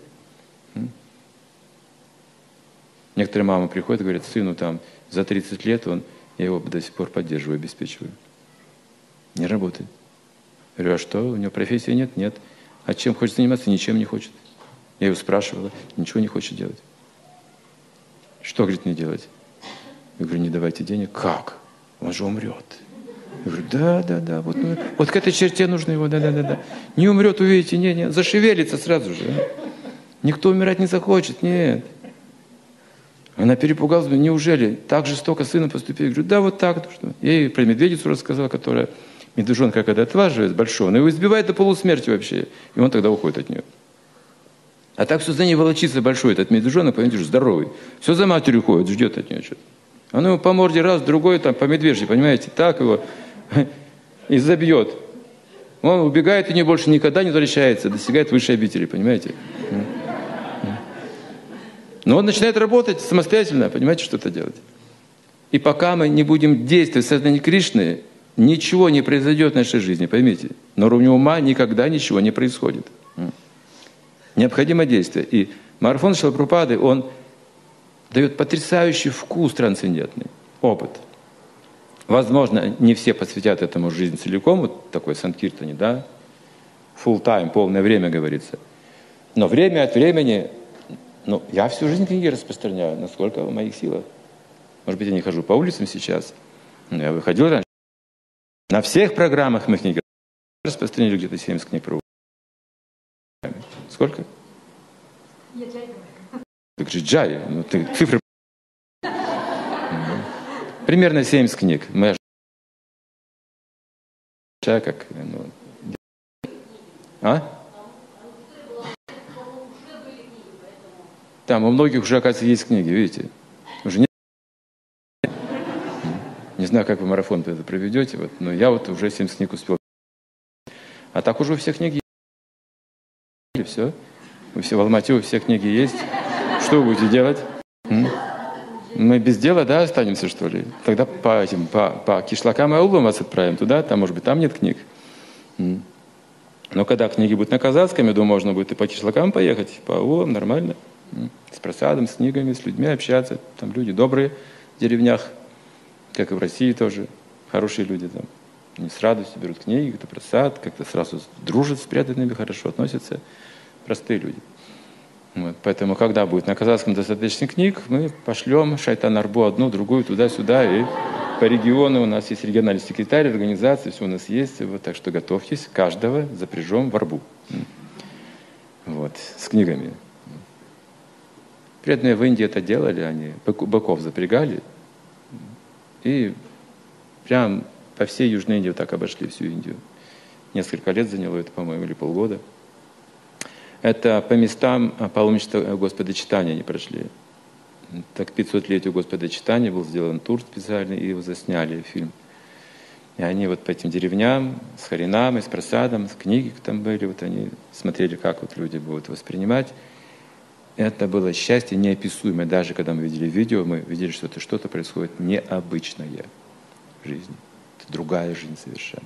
Некоторые мамы приходят и говорят, сыну там за тридцать лет, он, я его до сих пор поддерживаю, обеспечиваю. Не работает. Я говорю, а что, у него профессии нет? Нет. А чем хочет заниматься? Ничем не хочет. Я его спрашивала, ничего не хочет делать. Что, говорит, мне делать? Я говорю, не давайте денег. Как? Он же умрет. Я говорю, да, да, да, вот, ну, вот к этой черте нужно его, да, да, да, да. Не умрет, увидите, не, не, зашевелится сразу же. А? Никто умирать не захочет, нет. Она перепугалась, неужели так жестоко с сыном поступили? Я говорю, да, вот так. Что? Я ей про медведицу рассказала, которая медвежонка, когда отваживает большого, она его избивает до полусмерти вообще. И он тогда уходит от нее. А так все за ней волочится большой этот медвежонок, понимаете, здоровый. Все за матерью ходит, ждет от нее что-то. Она его по морде раз, другой, там, по медвежьи, понимаете, так его и забьет. Он убегает и не больше никогда не возвращается, достигает высшей обители, понимаете. Но он начинает работать самостоятельно, понимаете, что-то делать. И пока мы не будем действовать в сознании Кришны, ничего не произойдет в нашей жизни, поймите. На уровне ума никогда ничего не происходит. Необходимо действие. И марафон Шрилы Прабхупады, он дает потрясающий вкус трансцендентный, опыт. Возможно, не все посвятят этому жизнь целиком, вот такой санкиртане, да, full time, полное время, говорится. Но время от времени, ну, я всю жизнь книги распространяю, насколько в моих силах. Может быть, я не хожу по улицам сейчас, но я выходил раньше. На всех программах мы книги распространили где-то семьдесят книг про. Сколько? Я Джай говорю. Так же Джай, ну ты цифры. Примерно семьдесят книг. Мы как, ну... А? Там у многих уже, оказывается, есть книги, видите? Уже не... не знаю, как вы марафон это проведете, вот, но я вот уже семьдесят книг успел. А так уже у всех книги есть. Все. У всех в Алмате у всех книги есть. Что вы будете делать? М? Мы без дела, да, останемся, что ли? Тогда по этим, по, по кишлакам и аулам вас отправим туда, там, может быть, там нет книг. М? Но когда книги будут на казахском, я думаю, можно будет и по кишлакам поехать, по аулам, нормально. М? С просадом, с книгами, с людьми общаться. Там люди добрые в деревнях, как и в России тоже. Хорошие люди там. Они с радостью берут книги, как-то просад, как-то сразу дружат с преданными, хорошо относятся. Простые люди. Вот. Поэтому, когда будет на казахском достаточно книг, мы пошлем Шайтан-Арбу одну, другую, туда-сюда. И по региону у нас есть региональный секретарь, организации, все у нас есть. Вот, так что готовьтесь, каждого запряжем в арбу. Вот, с книгами. Преданные в Индии это делали, они быков запрягали. И прям по всей Южной Индии вот так обошли всю Индию. Несколько лет заняло это, по-моему, или полгода. Это по местам паломничества Господа Чайтаньи они прошли. Так к пятисотлетию Господа Чайтаньи был сделан тур специальный, и его засняли фильм. И они вот по этим деревням, с Харинамой, с просадом, с книги там были, вот они смотрели, как вот люди будут воспринимать. Это было счастье неописуемое. Даже когда мы видели видео, мы видели, что это что-то происходит необычное в жизни. Это другая жизнь совершенно.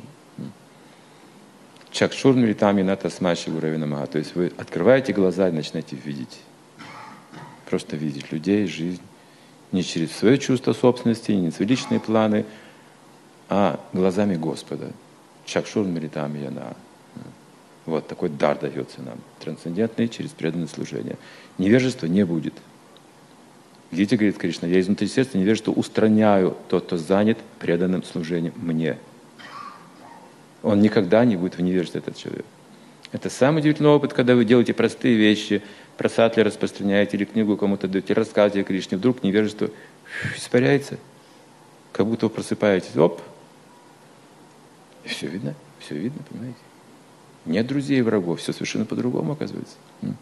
Чакшурн там ината смачи уровень. То есть вы открываете глаза и начинаете видеть. Просто видеть людей, жизнь. Не через свое чувство собственности, не через личные планы, а глазами Господа. Чакшурн там яна. Вот такой дар дается нам. Трансцендентный через преданное служение. Невежества не будет. Видите, говорит Кришна, я изнутри сердца невежество устраняю тот, кто занят преданным служением мне. Он никогда не будет в невежестве, этот человек. Это самый удивительный опыт, когда вы делаете простые вещи, про сатли распространяете или книгу кому-то даете, рассказываете о Кришне, вдруг невежество испаряется, как будто вы просыпаетесь, оп, и все видно, все видно, понимаете? Нет друзей и врагов, все совершенно по-другому оказывается.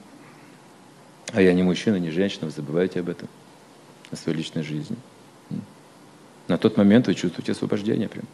А я не мужчина, не женщина, вы забываете об этом, о своей личной жизни. На тот момент вы чувствуете освобождение прям.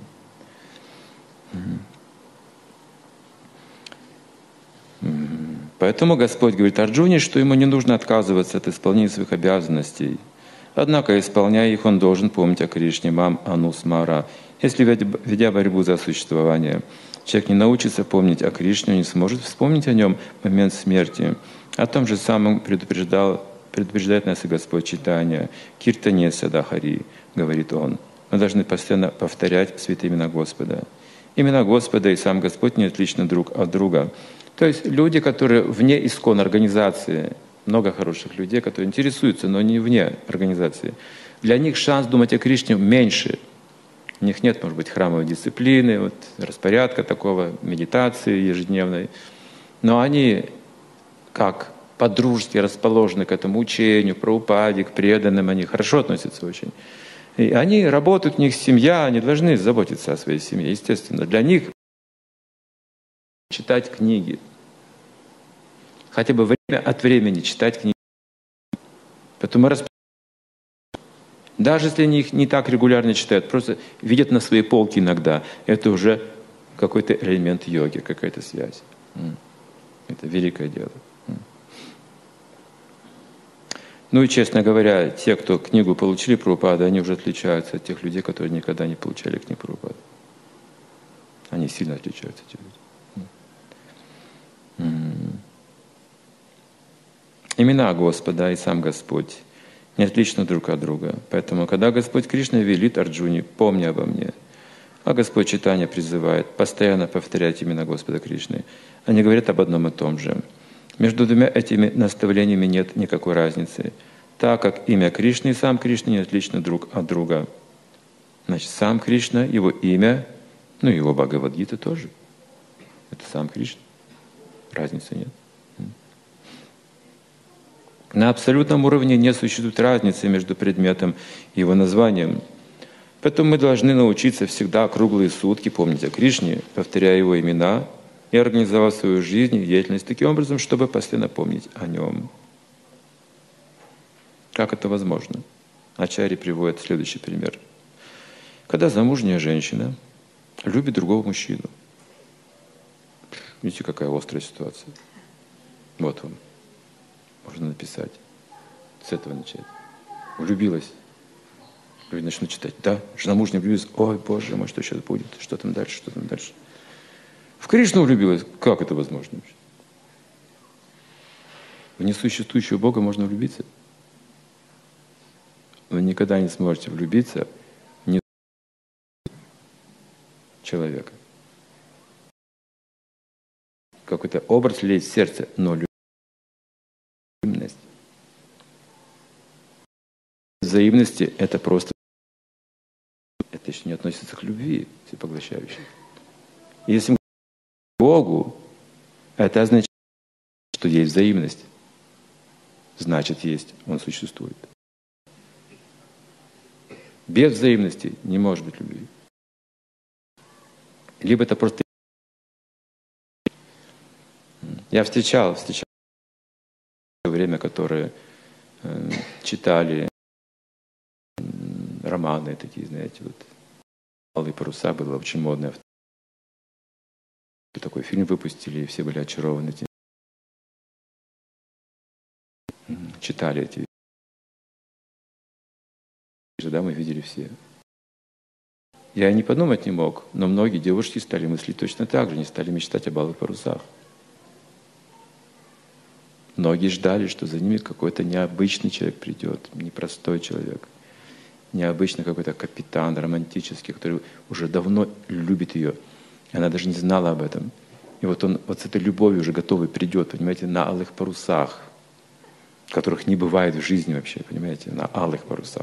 Поэтому Господь говорит Арджуне, что ему не нужно отказываться от исполнения своих обязанностей. Однако, исполняя их, он должен помнить о Кришне, мам анусмара. Если, ведя борьбу за существование, человек не научится помнить о Кришне, не сможет вспомнить о нем в момент смерти. О том же самом предупреждал, предупреждает нас и Господь Чайтанья. Киртане садахари, говорит он. Мы должны постоянно повторять святые имена Господа. Имена Господа и сам Господь не отличны друг от друга. То есть люди, которые вне искон организации, много хороших людей, которые интересуются, но не вне организации, для них шанс думать о Кришне меньше. У них нет, может быть, храмовой дисциплины, вот, распорядка такого, медитации ежедневной. Но они, как по-дружески расположены к этому учению, к Прабхупаде, к преданным, они хорошо относятся очень. И они работают, у них семья, они должны заботиться о своей семье, естественно. Для них читать книги, хотя бы время от времени читать книги. Поэтому мы расп... Даже если они их не так регулярно читают, просто видят на своей полке иногда, это уже какой-то элемент йоги, какая-то связь. Это великое дело. Ну и, честно говоря, те, кто книгу получили Прабхупады, они уже отличаются от тех людей, которые никогда не получали книгу Прабхупады. Они сильно отличаются, эти люди. Имена Господа и сам Господь не отличны друг от друга. Поэтому, когда Господь Кришна велит Арджуне: «Помни обо мне», а Господь Чайтанья призывает постоянно повторять имена Господа Кришны, они говорят об одном и том же. Между двумя этими наставлениями нет никакой разницы, так как имя Кришны и сам Кришна не отличны друг от друга. Значит, сам Кришна, его имя, ну и его Бхагавад-гита тоже. Это сам Кришна. Разницы нет. На абсолютном уровне не существует разницы между предметом и его названием. Поэтому мы должны научиться всегда круглые сутки помнить о Кришне, повторяя его имена, и организовать свою жизнь и деятельность таким образом, чтобы постоянно помнить о нем. Как это возможно? Ачарья приводит следующий пример. Когда замужняя женщина любит другого мужчину. Видите, какая острая ситуация. Вот вам. Можно написать. С этого начать. Влюбилась. Люди начнут читать. Да, жена мужняя влюбилась. Ой, Боже мой, что сейчас будет? Что там дальше? Что там дальше? В Кришну влюбилась. Как это возможно вообще? В несуществующего Бога можно влюбиться? Вы никогда не сможете влюбиться в не человека. Какой-то образ лезет в сердце, но любовь. Взаимности — это просто... Это еще не относится к любви всепоглощающей. Если мы к Богу, это означает, что есть взаимность. Значит, есть, Он существует. Без взаимности не может быть любви. Либо это просто... Я встречал, встречал время, которые э, читали э, романы такие, знаете, вот «Алые паруса» было очень модно. Такой фильм выпустили, и все были очарованы этим. Читали эти. Да, мы видели все. Я не подумать не мог, но многие девушки стали мыслить точно так же, не стали мечтать об алых парусах. Многие ждали, что за ними какой-то необычный человек придет, непростой человек, необычный какой-то капитан романтический, который уже давно любит ее. Она даже не знала об этом. И вот он вот с этой любовью уже готовый придет, понимаете, на алых парусах, которых не бывает в жизни вообще, понимаете, на алых парусах.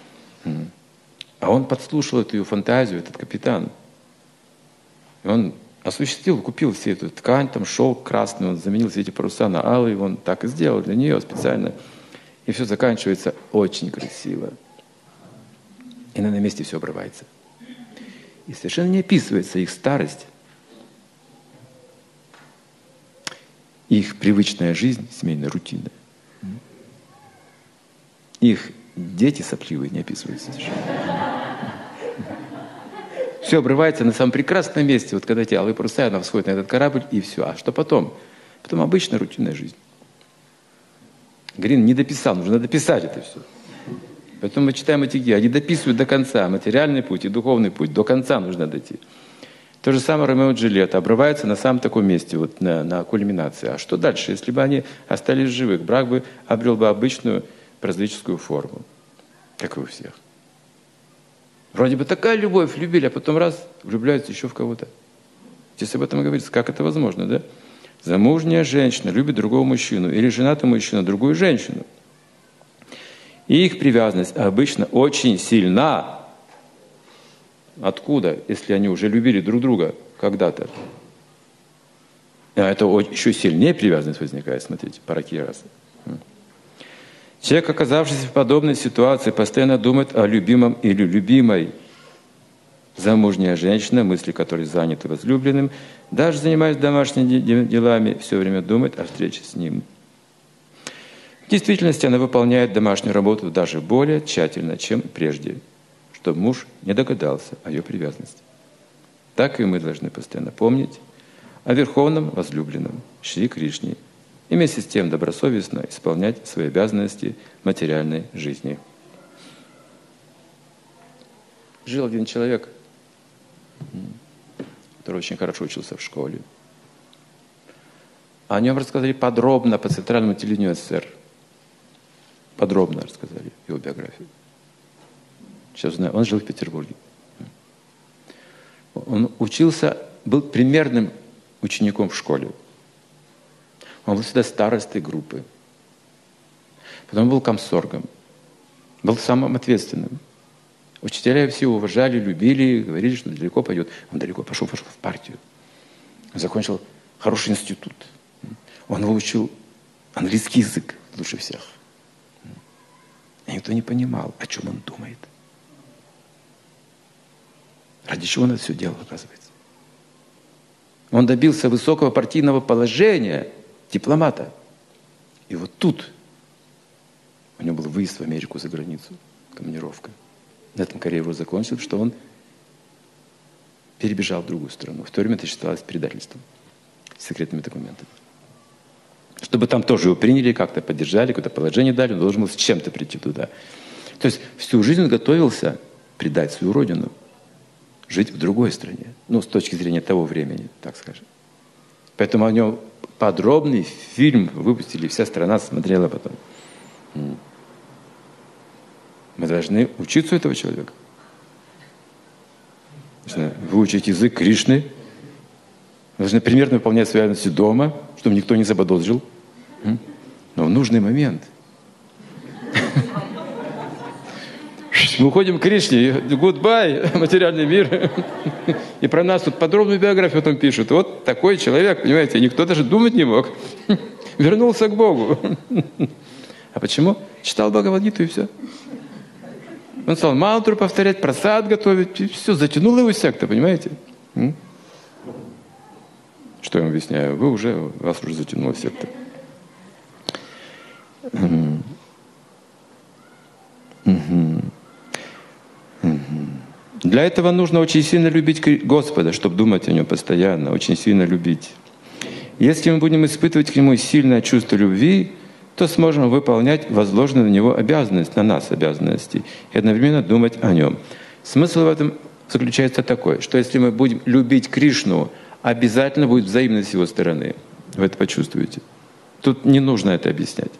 А он подслушал эту ее фантазию, этот капитан. И он осуществил, купил всю эту ткань, там шелк красный, он заменил все эти паруса на алые, он так и сделал для нее специально. И все заканчивается очень красиво. И на месте все обрывается. И совершенно не описывается их старость, их привычная жизнь, семейная рутина. Их дети сопливые не описываются совершенно. Все обрывается на самом прекрасном месте. Вот когда эти алые паруса, она всходит на этот корабль, и все. А что потом? Потом обычная рутинная жизнь. Грин не дописал, нужно дописать это все. Поэтому мы читаем эти книги, они дописывают до конца. Материальный путь и духовный путь. До конца нужно дойти. То же самое Ромео и Джульетта обрывается на самом таком месте, вот на, на кульминации. А что дальше? Если бы они остались живых, брак бы обрел бы обычную прозаическую форму, как и у всех. Вроде бы такая любовь, любили, а потом раз, влюбляются еще в кого-то. Здесь об этом говорится, как это возможно, да? Замужняя женщина любит другого мужчину, или женатый мужчина другую женщину. И их привязанность обычно очень сильна. Откуда, если они уже любили друг друга когда-то? А это еще сильнее привязанность возникает, смотрите, паракираса. Человек, оказавшийся в подобной ситуации, постоянно думает о любимом или любимой. Замужняя женщина, мысли которой заняты возлюбленным, даже занимаясь домашними делами, все время думает о встрече с ним. В действительности она выполняет домашнюю работу даже более тщательно, чем прежде, чтобы муж не догадался о ее привязанности. Так и мы должны постоянно помнить о верховном возлюбленном Шри Кришне и вместе с тем добросовестно исполнять свои обязанности в материальной жизни. Жил один человек, который очень хорошо учился в школе. О нем рассказали подробно по центральному телевидению СССР. Подробно рассказали его биографию. Сейчас знаю, он жил в Петербурге. Он учился, был примерным учеником в школе. Он был всегда старостой группы. Потом был комсоргом. Был самым ответственным. Учителя все уважали, любили, говорили, что далеко пойдет. Он далеко пошел, пошел в партию. Он закончил хороший институт. Он выучил английский язык лучше всех. И никто не понимал, о чем он думает. Ради чего он это все делал, оказывается. Он добился высокого партийного положения дипломата. И вот тут у него был выезд в Америку за границу, командировка. На этом карьеру закончил, что он перебежал в другую страну. В то время это считалось предательством, секретными документами. Чтобы там тоже его приняли, как-то поддержали, какое-то положение дали, он должен был с чем-то прийти туда. То есть всю жизнь он готовился предать свою родину, жить в другой стране. Ну, с точки зрения того времени, так скажем. Поэтому о нем подробный фильм выпустили, вся страна смотрела потом. Мы должны учиться у этого человека. Должны выучить язык Кришны. Мы должны примерно выполнять свои обязанности дома, чтобы никто не заподозрил. Но в нужный момент. Мы уходим к Кришне. Гудбай, материальный мир. И про нас тут подробную биографию потом пишут. Вот такой человек, понимаете, никто даже думать не мог. Вернулся к Богу. А почему? Читал Бхагавад-гиту и все. Он стал мантру повторять, прасад готовить, и все, затянул его секта, понимаете? М? Что я вам объясняю? Вы уже, вас уже затянула секта. Угу. Угу. Угу. Для этого нужно очень сильно любить Господа, чтобы думать о Нем постоянно, очень сильно любить. Если мы будем испытывать к Нему сильное чувство любви, то сможем выполнять возложенные на Него обязанности, на нас обязанности, и одновременно думать о Нем. Смысл в этом заключается такой, что если мы будем любить Кришну, обязательно будет взаимность с Его стороны. Вы это почувствуете. Тут не нужно это объяснять.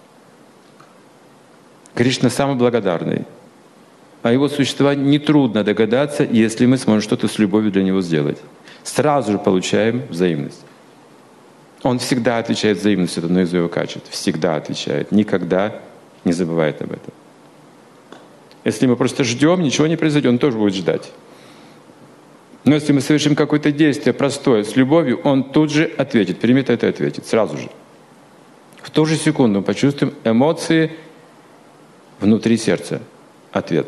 Кришна самый благодарный. О Его существовании нетрудно догадаться, если мы сможем что-то с любовью для Него сделать. Сразу же получаем взаимность. Он всегда отвечает взаимностью, это одно из его качеств. Всегда отвечает, никогда не забывает об этом. Если мы просто ждем, ничего не произойдет, он тоже будет ждать. Но если мы совершим какое-то действие простое, с любовью, он тут же ответит, примет это и ответит, сразу же. В ту же секунду мы почувствуем эмоции внутри сердца. Ответ.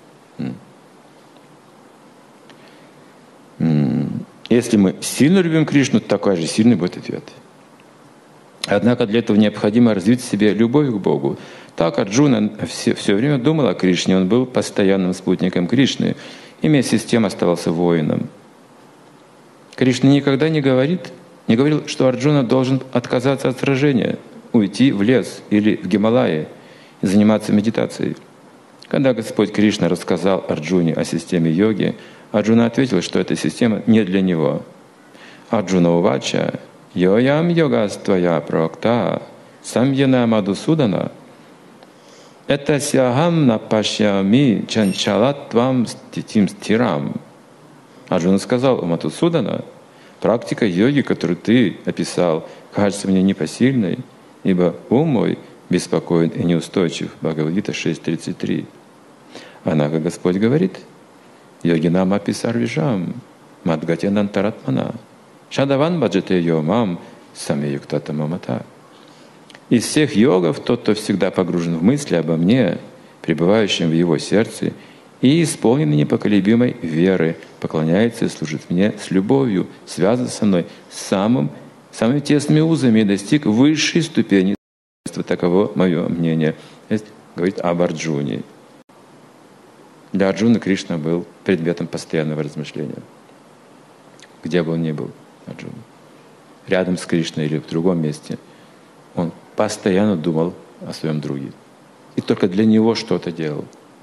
Если мы сильно любим Кришну, то такой же сильный будет ответ. Однако для этого необходимо развить в себе любовь к Богу. Так Арджуна все, все время думал о Кришне, он был постоянным спутником Кришны, и вместе с тем оставался воином. Кришна никогда не говорит, не говорил, что Арджуна должен отказаться от сражения, уйти в лес или в Гималаи и заниматься медитацией. Когда Господь Кришна рассказал Арджуне о системе йоги, Арджуна ответил, что эта система не для него. Арджуна увача, йоям йогаствая прокта, самьяна мадусудана, это сягам напашями чанчалатвам ститим стирам. Арджуна сказал: о Мадусудана, практика йоги, которую ты описал, кажется мне непосильной, ибо ум мой беспокоен и неустойчив. Бхагавад-гита шесть тридцать три. Однако Господь говорит: йогинам апи сарвижам мадгатянантаратмана. Шадаван баджате йомам самеюктата мамата. Из всех йогов тот, кто всегда погружен в мысли обо мне, пребывающим в его сердце, и исполненный непоколебимой веры, поклоняется и служит мне с любовью, связан со мной самым, самыми тесными узами и достиг высшей ступени. Таково мое мнение. Это говорит об Арджуне. Для Арджуны Кришна был предметом постоянного размышления. Где бы он ни был, Арджуна. Рядом с Кришной или в другом месте. Он постоянно думал о своем друге. И только для него что-то делал.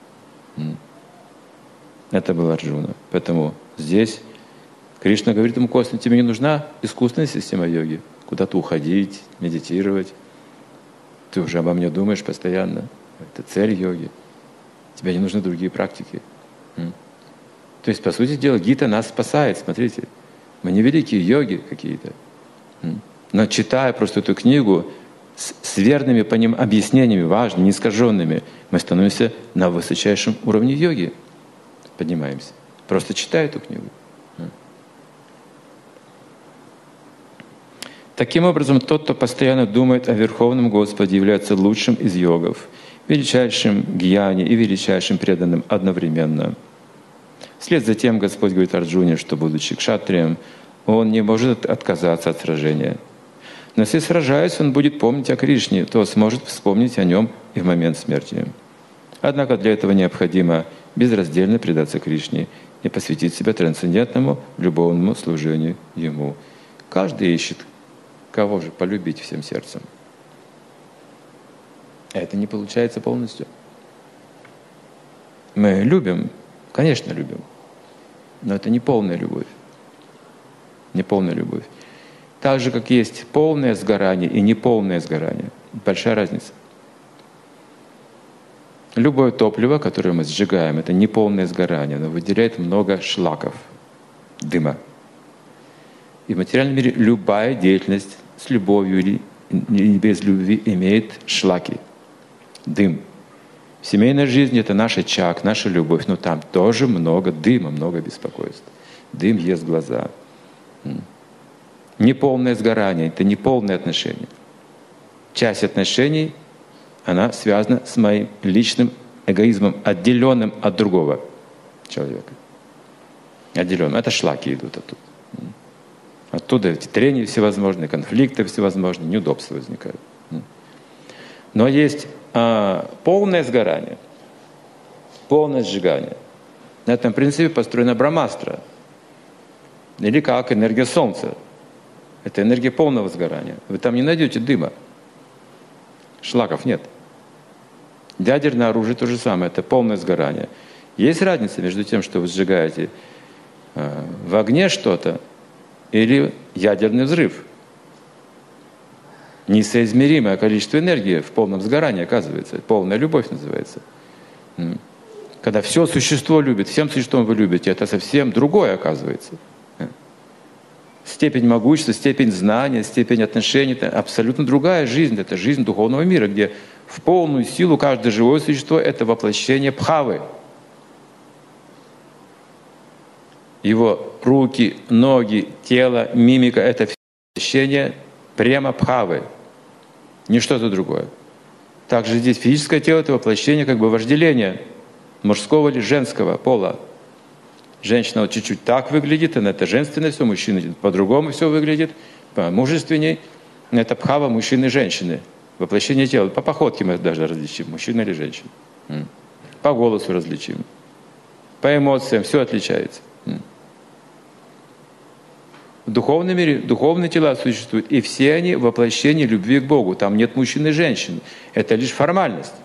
Это был Арджуна. Поэтому здесь Кришна говорит ему: Косвин, тебе не нужна искусственная система йоги. Куда-то уходить, медитировать. Ты уже обо мне думаешь постоянно. Это цель йоги. Тебе не нужны другие практики. То есть, по сути дела, Гита нас спасает. Смотрите, мы не великие йоги какие-то. Но читая просто эту книгу с, с верными по ним объяснениями, важными, неискаженными, мы становимся на высочайшем уровне йоги. Поднимаемся. Просто читая эту книгу. Таким образом, тот, кто постоянно думает о Верховном Господе, является лучшим из йогов, величайшим гьяни и величайшим преданным одновременно. Вслед за тем Господь говорит Арджуне, что, будучи кшатрием, он не может отказаться от сражения. Но если сражаясь, он будет помнить о Кришне, то сможет вспомнить о нем и в момент смерти. Однако для этого необходимо безраздельно предаться Кришне и посвятить себя трансцендентному любовному служению Ему. Каждый ищет, кого же полюбить всем сердцем. Это не получается полностью. Мы любим, конечно, любим, но это не полная любовь. Не полная любовь. Так же, как есть полное сгорание и неполное сгорание. Большая разница. Любое топливо, которое мы сжигаем, это неполное сгорание, оно выделяет много шлаков, дыма. И в материальном мире любая деятельность с любовью или без любви имеет шлаки, дым. В семейной жизни это наша чак, наша любовь, но там тоже много дыма, много беспокойств. Дым ест глаза. Неполное сгорание — это неполные отношения. Часть отношений, она связана с моим личным эгоизмом, отделенным от другого человека. Отделенным. Это шлаки идут оттуда. Оттуда эти трения всевозможные, конфликты всевозможные, неудобства возникают. Но есть а, полное сгорание, полное сжигание. На этом принципе построена Брахмастра. Или как энергия Солнца. Это энергия полного сгорания. Вы там не найдете дыма. Шлаков нет. Ядерное оружие то же самое. Это полное сгорание. Есть разница между тем, что вы сжигаете э, в огне что-то, или ядерный взрыв. Несоизмеримое количество энергии в полном сгорании оказывается. Полная любовь называется. Когда все существо любит, всем существом вы любите, это совсем другое оказывается. Степень могущества, степень знания, степень отношений — это абсолютно другая жизнь. Это жизнь духовного мира, где в полную силу каждое живое существо — это воплощение Бхавы. Его руки, ноги, тело, мимика — это воплощение према Бхавы. Не что-то другое. Также здесь физическое тело — это воплощение как бы вожделения мужского или женского пола. Женщина вот чуть-чуть так выглядит, она это женственное все, мужчина по-другому все выглядит, по-мужественней. Это Бхава мужчины и женщины. Воплощение тела. По походке мы даже различим, мужчина или женщина. По голосу различим. По эмоциям все отличается. В духовном мире духовные тела существуют, и все они воплощение любви к Богу. Там нет мужчин и женщин. Это лишь формальность.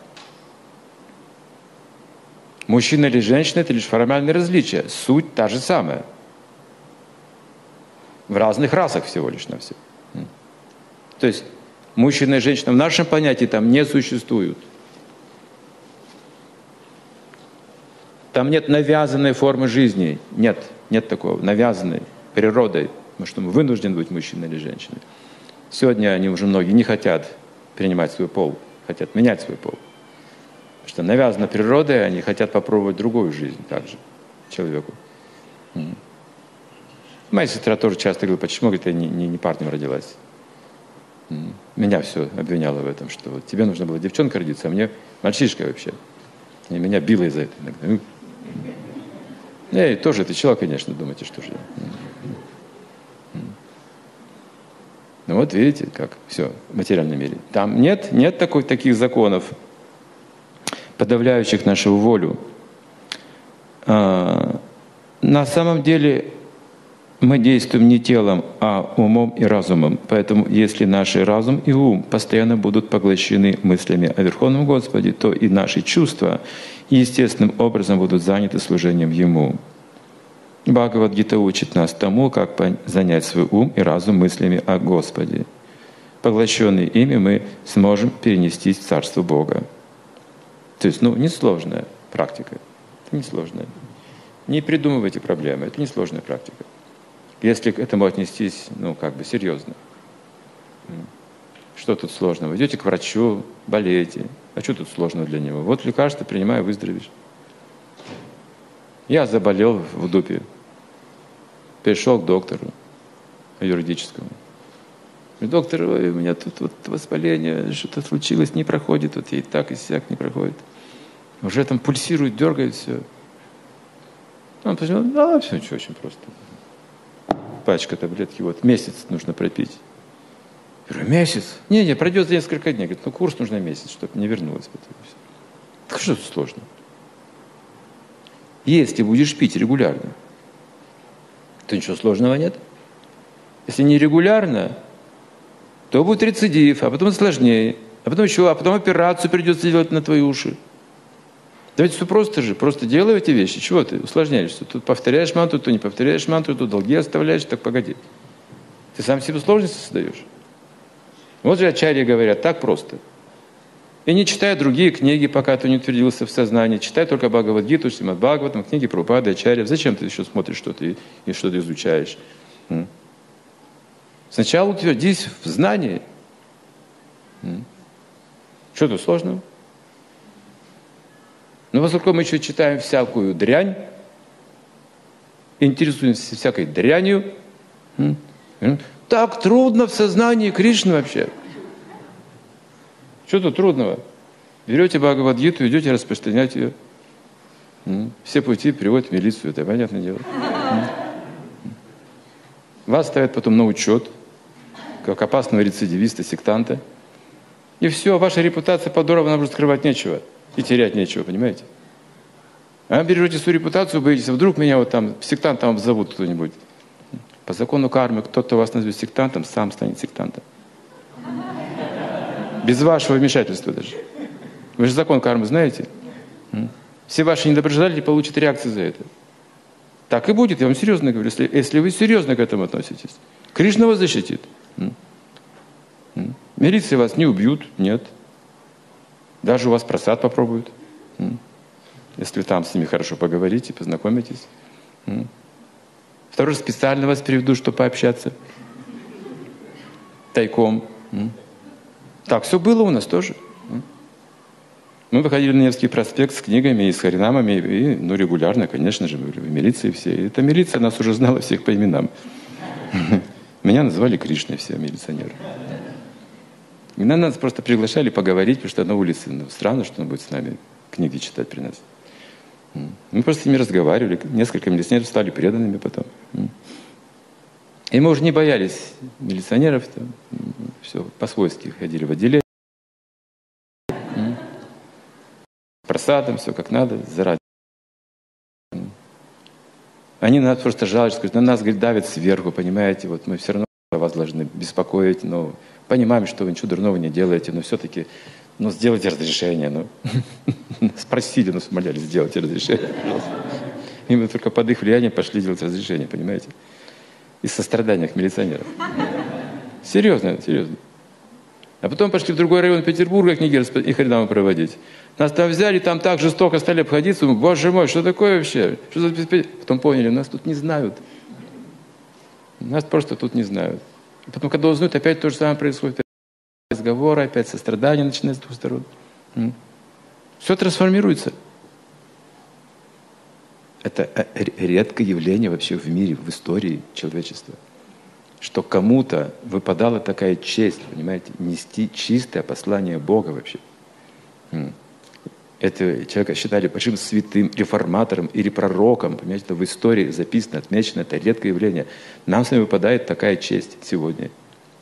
Мужчина или женщина — это лишь формальное различие. Суть та же самая. В разных расах всего лишь на все. То есть мужчина и женщина в нашем понятии там не существуют. Там нет навязанной формы жизни. Нет, нет такого. Навязанной природой. Потому что мы вынуждены быть мужчиной или женщиной. Сегодня они уже многие не хотят принимать свой пол, хотят менять свой пол. Потому что навязано природой, они хотят попробовать другую жизнь также человеку. Моя сестра тоже часто говорила, почему, говорит, я не, не, не парнем родилась. Меня все обвиняло в этом, что вот тебе нужно было девчонка родиться, а мне мальчишка вообще. И меня било из-за этого иногда. Я и тоже отвечала, конечно, думаете, что же я. Ну вот видите, как все в материальном мире. Там нет, нет такой, таких законов, подавляющих нашу волю. А, на самом деле мы действуем не телом, а умом и разумом. Поэтому если наш разум и ум постоянно будут поглощены мыслями о Верховном Господе, то и наши чувства естественным образом будут заняты служением Ему. Бхагавад-гита учит нас тому, как занять свой ум и разум мыслями о Господе. Поглощенные ими мы сможем перенестись в Царство Бога. То есть, ну, несложная практика. Это несложная. Не придумывайте проблемы. Это несложная практика. Если к этому отнестись, ну, как бы серьезно. Что тут сложного? Идете к врачу, болеете. А что тут сложного для него? Вот лекарство принимай, выздоровеешь. Я заболел в Дупе. Пришел к доктору юридическому. Говорю, доктор, ой, у меня тут вот воспаление, что-то случилось, не проходит, вот и так, и сяк не проходит. Уже там пульсирует, дергает все. Он посмотрел, да, все очень просто. Пачка таблетки, вот, месяц нужно пропить. Я говорю, месяц? Не, не, пройдет за несколько дней. Говорит, ну курс нужно месяц, чтобы не вернулось потом. Так что тут сложно? Если будешь пить регулярно, то ничего сложного нет. Если не регулярно, то будет рецидив, а потом сложнее. А потом еще, а потом операцию придется делать на твои уши. Да ведь все просто же, просто делай эти вещи. Чего ты усложняешься? Тут повторяешь мантру, тут не повторяешь мантру, тут долги оставляешь, так погоди. Ты сам себе сложности создаешь. Вот же ачарьи говорят, так просто. И не читай другие книги, пока ты не утвердился в сознании. Читай только Бхагавад-гиту, Шримад Бхагаватам, книги Прабхупады, ачарьев. Зачем ты еще смотришь что-то и, и что-то изучаешь? М? Сначала утвердись в знании. М? Что тут сложного? Но поскольку мы еще читаем всякую дрянь, интересуемся всякой дрянью, м? Так трудно в сознании Кришны вообще. Что тут трудного? Берете Бхагавад-гиту, идете распространять ее. Все пути приводят в милицию, это понятное дело. Вас ставят потом на учет, как опасного рецидивиста, сектанта. И все, ваша репутация подорвана, уже скрывать нечего. И терять нечего, понимаете? А берете свою репутацию, боитесь, вдруг меня вот там сектантом обзовут кто-нибудь. По закону кармы, кто-то вас назовет сектантом, сам станет сектантом. Без вашего вмешательства даже. Вы же закон кармы знаете? Все ваши недоброжелатели получат реакцию за это. Так и будет, я вам серьезно говорю, если, если вы серьезно к этому относитесь. Кришна вас защитит. Милиции вас не убьют, нет. Даже у вас просад попробуют. Если вы там с ними хорошо поговорите, познакомитесь. Второй раз специально вас приведу, чтобы пообщаться. Тайком. Так, все было у нас тоже. Мы выходили на Невский проспект с книгами и с харинамами, и, ну, регулярно, конечно же, были в милиции все. И эта милиция нас уже знала всех по именам. Меня называли Кришной все милиционеры. И нас просто приглашали поговорить, потому что на улице, ну, странно, что он будет с нами книги читать при нас. Мы просто с ними разговаривали. Несколько милиционеров стали преданными потом. И мы уже не боялись милиционеров. Там, все, по-свойски ходили в отделение. Просадом, все как надо, заради. Они нас просто жалуются, говорят, на нас, говорит, давят сверху, понимаете, вот мы все равно вас должны беспокоить, но понимаем, что вы ничего дурного не делаете, но все-таки, ну, сделайте разрешение, ну. Спросили, нас умоляли, сделайте разрешение, пожалуйста. И мы только под их влиянием пошли делать разрешение, понимаете? Из сострадания к милиционерам. Серьезно, серьезно. А потом пошли в другой район Петербурга книги и харинамы проводить. Нас там взяли, там так жестоко стали обходиться. Мы, боже мой, что такое вообще? Что за... Потом поняли, нас тут не знают. Нас просто тут не знают. И потом, когда узнают, опять то же самое происходит. Разговоры, опять сострадание начинается с двух сторон. Все трансформируется. это редкое явление вообще в мире, в истории человечества. Что кому-то выпадала такая честь, понимаете, нести чистое послание Бога вообще. Это человека считали большим святым реформатором или пророком. Понимаете, это в истории записано, отмечено, это редкое явление. Нам с вами выпадает такая честь сегодня.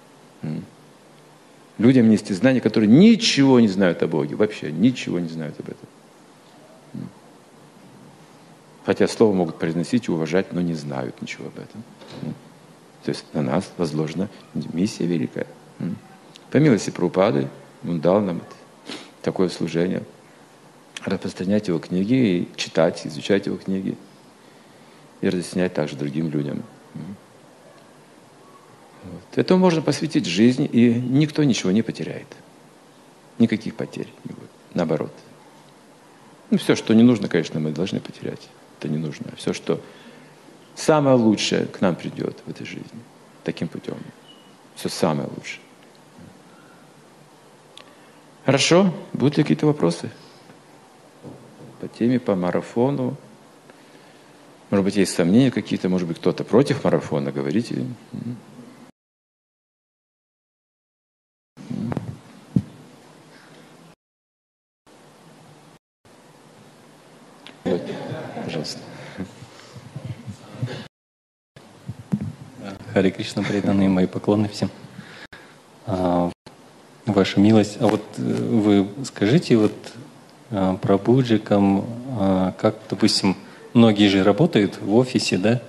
Людям нести знания, которые ничего не знают о Боге, вообще ничего не знают об этом. Хотя слово могут произносить и уважать, но не знают ничего об этом. То есть на нас возложена миссия великая. По милости Прабхупады Он дал нам такое служение. Распространять Его книги, и читать, изучать Его книги. И разъяснять также другим людям. Вот. Этому можно посвятить жизнь, и никто ничего не потеряет. Никаких потерь не будет. Наоборот. Ну, все, что не нужно, конечно, мы должны потерять. Это не нужно. Все, что самое лучшее к нам придет в этой жизни. Таким путем. Все самое лучшее. Хорошо. Будут ли какие-то вопросы? По теме, по марафону. Может быть, есть сомнения какие-то, может быть, кто-то против марафона. Говорите. Вот, пожалуйста. Харе Кришна, преданные мои поклоны всем. А, ваша милость. А вот вы скажите вот а, про буджикам, а, как, допустим, многие же работают в офисе, да,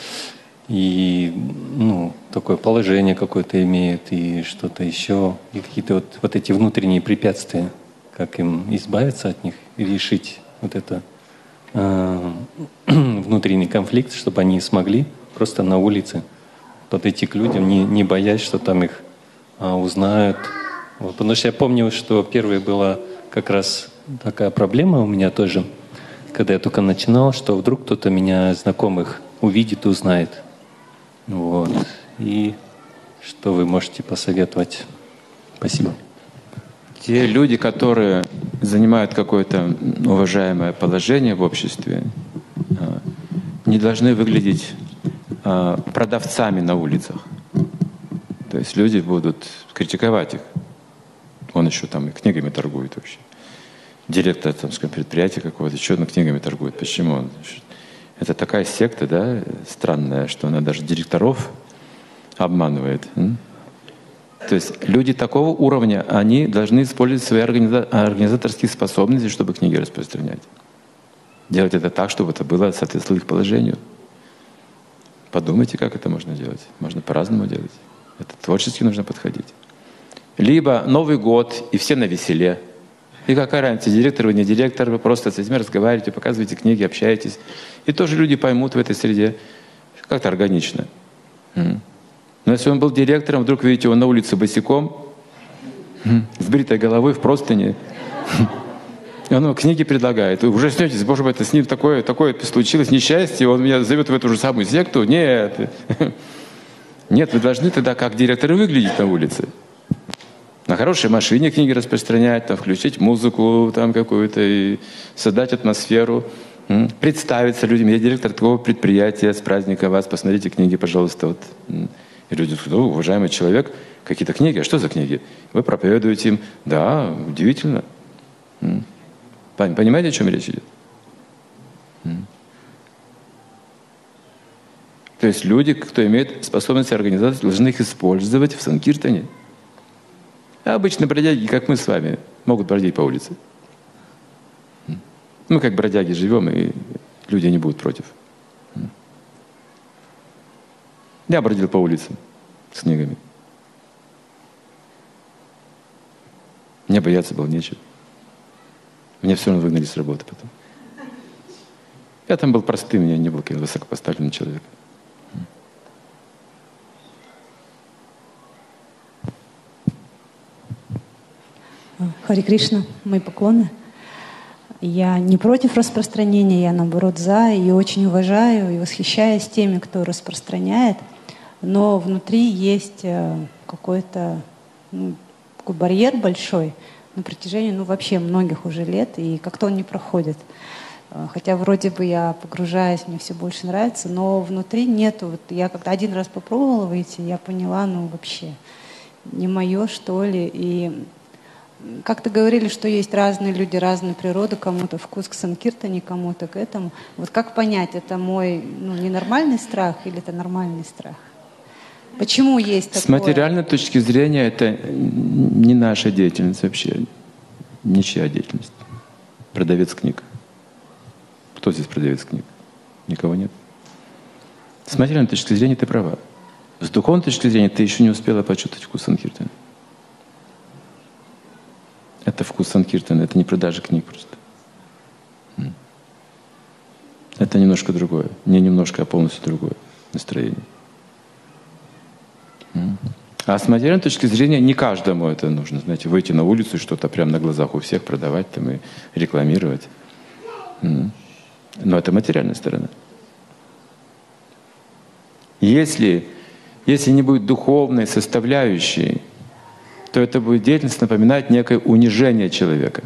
и ну, такое положение какое-то имеют, и что-то еще, и какие-то вот, вот эти внутренние препятствия, как им избавиться от них и решить вот это э, внутренний конфликт, чтобы они смогли просто на улице подойти к людям, не, не боясь, что там их а, узнают. Вот, потому что я помню, что первая была как раз такая проблема у меня тоже, когда я только начинал, что вдруг кто-то меня знакомых увидит и узнает. Вот. И что вы можете посоветовать? Спасибо. Те люди, которые занимают какое-то уважаемое положение в обществе, не должны выглядеть продавцами на улицах. То есть люди будут критиковать их. Он еще там и книгами торгует вообще. Директор там, скажем, предприятия какого-то, что он книгами торгует? Почему он? Это такая секта, да, странная, что она даже директоров обманывает. То есть люди такого уровня, они должны использовать свои организа- организаторские способности, чтобы книги распространять. Делать это так, чтобы это было соответствовало их положению. Подумайте, как это можно делать. Можно по-разному делать. Это творчески нужно подходить. Либо Новый год, и все на веселе. И какая разница, директор вы не директор, вы просто с этими разговариваете, показываете книги, общаетесь. И тоже люди поймут в этой среде как-то органично. Но если он был директором, вдруг видите его на улице босиком, с бритой головой, в простыне, и он книги предлагает. Вы уже снетесь, боже мой, это с ним такое, такое случилось несчастье, он меня зовет в эту же самую секту. Нет. Нет, вы должны тогда как директоры выглядеть на улице. На хорошей машине книги распространять, там, включить музыку там какую-то и создать атмосферу, представиться людям. Я директор такого предприятия, с праздника вас, посмотрите книги, пожалуйста. Вот. И люди говорят, ну, уважаемый человек, какие-то книги, а что за книги? Вы проповедуете им. Да, удивительно. Понимаете, о чем речь идет? То есть люди, кто имеет способности организации, должны их использовать в санкиртане. А обычно бродяги, как мы с вами, могут бродить по улице. Мы как бродяги живем, и люди не будут против. Я бродил по улицам с книгами. Мне бояться было нечего. Меня все равно выгнали с работы потом. Я там был простым, я не был каким-то высокопоставленным человеком. Харе Кришна, мои поклоны. Я не против распространения, я наоборот за, и очень уважаю и восхищаюсь теми, кто распространяет. Но внутри есть какой-то ну, такой барьер большой на протяжении ну, вообще многих уже лет, и как-то он не проходит. Хотя вроде бы я погружаюсь, мне все больше нравится, но внутри нету. Вот я когда один раз попробовала выйти, я поняла, ну вообще не мое, что ли. И как-то говорили, что есть разные люди, разные природы, кому-то вкус к санкиртане, кому-то к этому. Вот как понять, это мой ну, ненормальный страх или это нормальный страх? Почему есть такое? С материальной точки зрения это не наша деятельность вообще, ничья деятельность. Продавец книг. Кто здесь продавец книг? Никого нет. С материальной точки зрения ты права. С духовной точки зрения ты еще не успела почувствовать вкус санкиртана. Это вкус санкиртана, это не продажа книг просто. Это немножко другое. Не немножко, а полностью другое настроение. А с материальной точки зрения не каждому это нужно, знаете, выйти на улицу и что-то прямо на глазах у всех продавать там, и рекламировать. Но это материальная сторона. Если, если не будет духовной составляющей, то это будет деятельность напоминать некое унижение человека.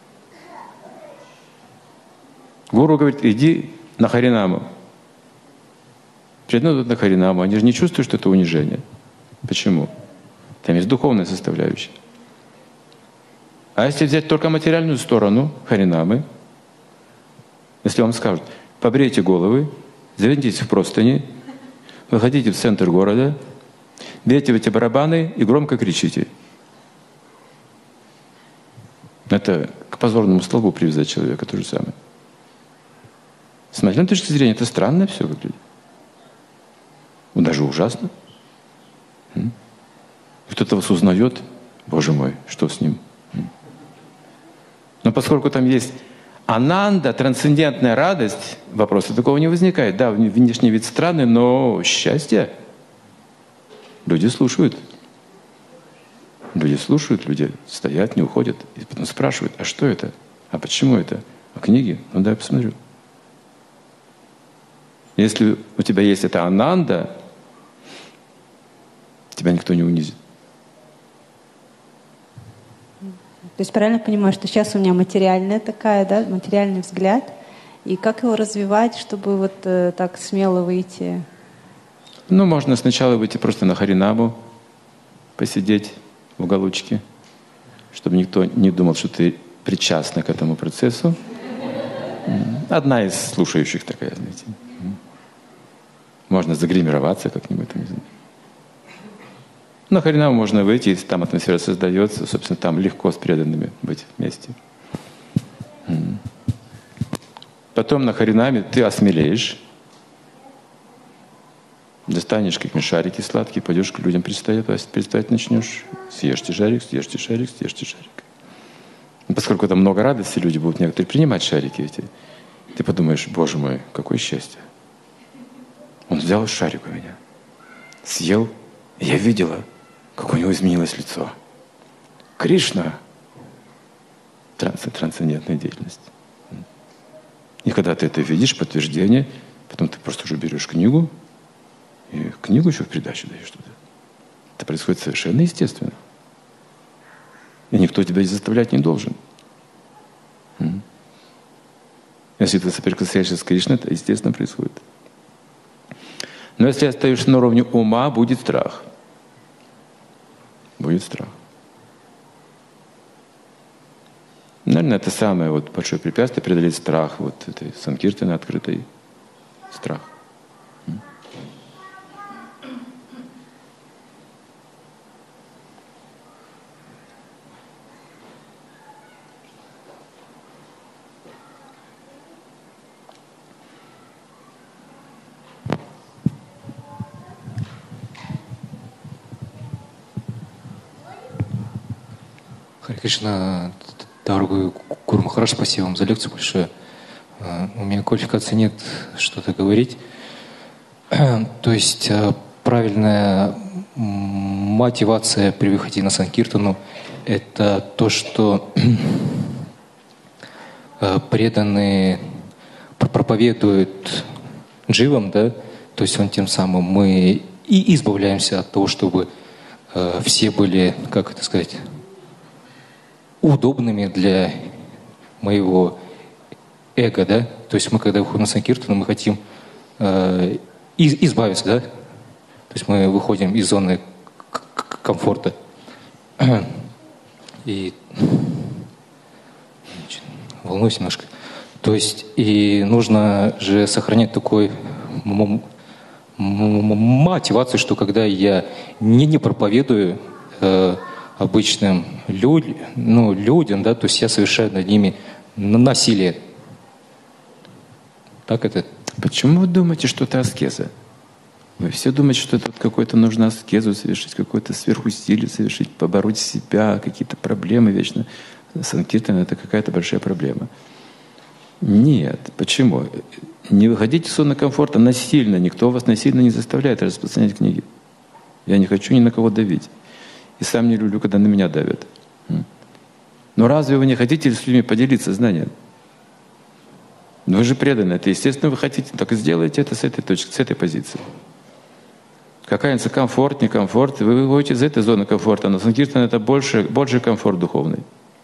Гуру говорит, иди на Харинаму. Придут на Харинаму, они же не чувствуют, что это унижение. Почему? Там есть духовная составляющая. А если взять только материальную сторону Харинамы, если вам скажут, побрейте головы, заведитесь в простыни, выходите в центр города, бейте в эти барабаны и громко кричите. Это к позорному столбу привязать человека, то же самое. С материальной точки зрения это странно все выглядит. Даже ужасно. Кто-то вас узнает, Боже мой, что с ним? Но поскольку там есть ананда, трансцендентная радость, вопроса такого не возникает. Да, внешний вид странный, но счастье. Люди слушают. Люди слушают, люди стоят, не уходят. И потом спрашивают, а что это? А почему это? А книги? Ну дай я посмотрю. Если у тебя есть эта ананда, тебя никто не унизит. То есть правильно понимаю, что сейчас у меня материальная такая, да, материальный взгляд. И как его развивать, чтобы вот э, так смело выйти? Ну, можно сначала выйти просто на Харинаму, посидеть в уголочке, чтобы никто не думал, что ты причастна к этому процессу. Одна из слушающих такая, знаете. Можно загримироваться как-нибудь, не знаю. На Харинаму можно выйти, если там атмосфера создается, собственно, там легко с преданными быть вместе. Потом на Харинаме ты осмелеешь, достанешь какие-нибудь шарики сладкие, пойдешь к людям представить, представить начнешь, съешьте шарик, съешьте шарик, съешьте шарик. Но поскольку там много радости, люди будут некоторые принимать шарики эти, ты подумаешь, Боже мой, какое счастье. Он взял шарик у меня, съел, и я видела, как у него изменилось лицо. Кришна — трансцендентная деятельность. И когда ты это видишь, подтверждение, потом ты просто уже берешь книгу, и книгу еще в придачу даешь туда. Это происходит совершенно естественно. И никто тебя заставлять не должен. Если ты соприкасаешься с Кришной, это естественно происходит. Но если остаешься на уровне ума, будет страх. Будет страх. Наверное, это самое вот большое препятствие — преодолеть страх вот этой санкиртаны открытой. Страх. Харе Кришна, дорогой Гуру Махарадж, спасибо вам за лекцию большое. У меня квалификации нет что-то говорить. То есть правильная мотивация при выходе на санкиртану — это то, что преданные проповедуют дживам, да, то есть он тем самым мы и избавляемся от того, чтобы все были, как это сказать, удобными для моего эго, да, То есть мы, когда выходим на Санкиртану, мы хотим э, из, избавиться, да? То есть мы выходим из зоны комфорта. И волнуюсь немножко. То есть и нужно же сохранять такой мотивацию, что когда я не, не проповедую э, обычным люд, ну, людям, да, то есть я совершаю над ними насилие. Так это? Почему вы думаете, что это аскеза? Вы все думаете, что это какой-то нужно аскезу совершить, какое-то сверхусилие совершить, побороть себя, какие-то проблемы вечно. Санкиртан — это какая-то большая проблема. Нет. Почему? Не выходите из зоны комфорта насильно. Никто вас насильно не заставляет распространять книги. Я не хочу ни на кого давить. И сам не люблю, когда на меня давят. Но разве вы не хотите с людьми поделиться знанием? Вы же преданы. Это естественно вы хотите. Так и сделайте это с этой точки, с этой позиции. Какая разница, комфорт, не комфорт. Вы выходите из этой зоны комфорта. Но Санкиртан — это больше, больше комфорт духовный.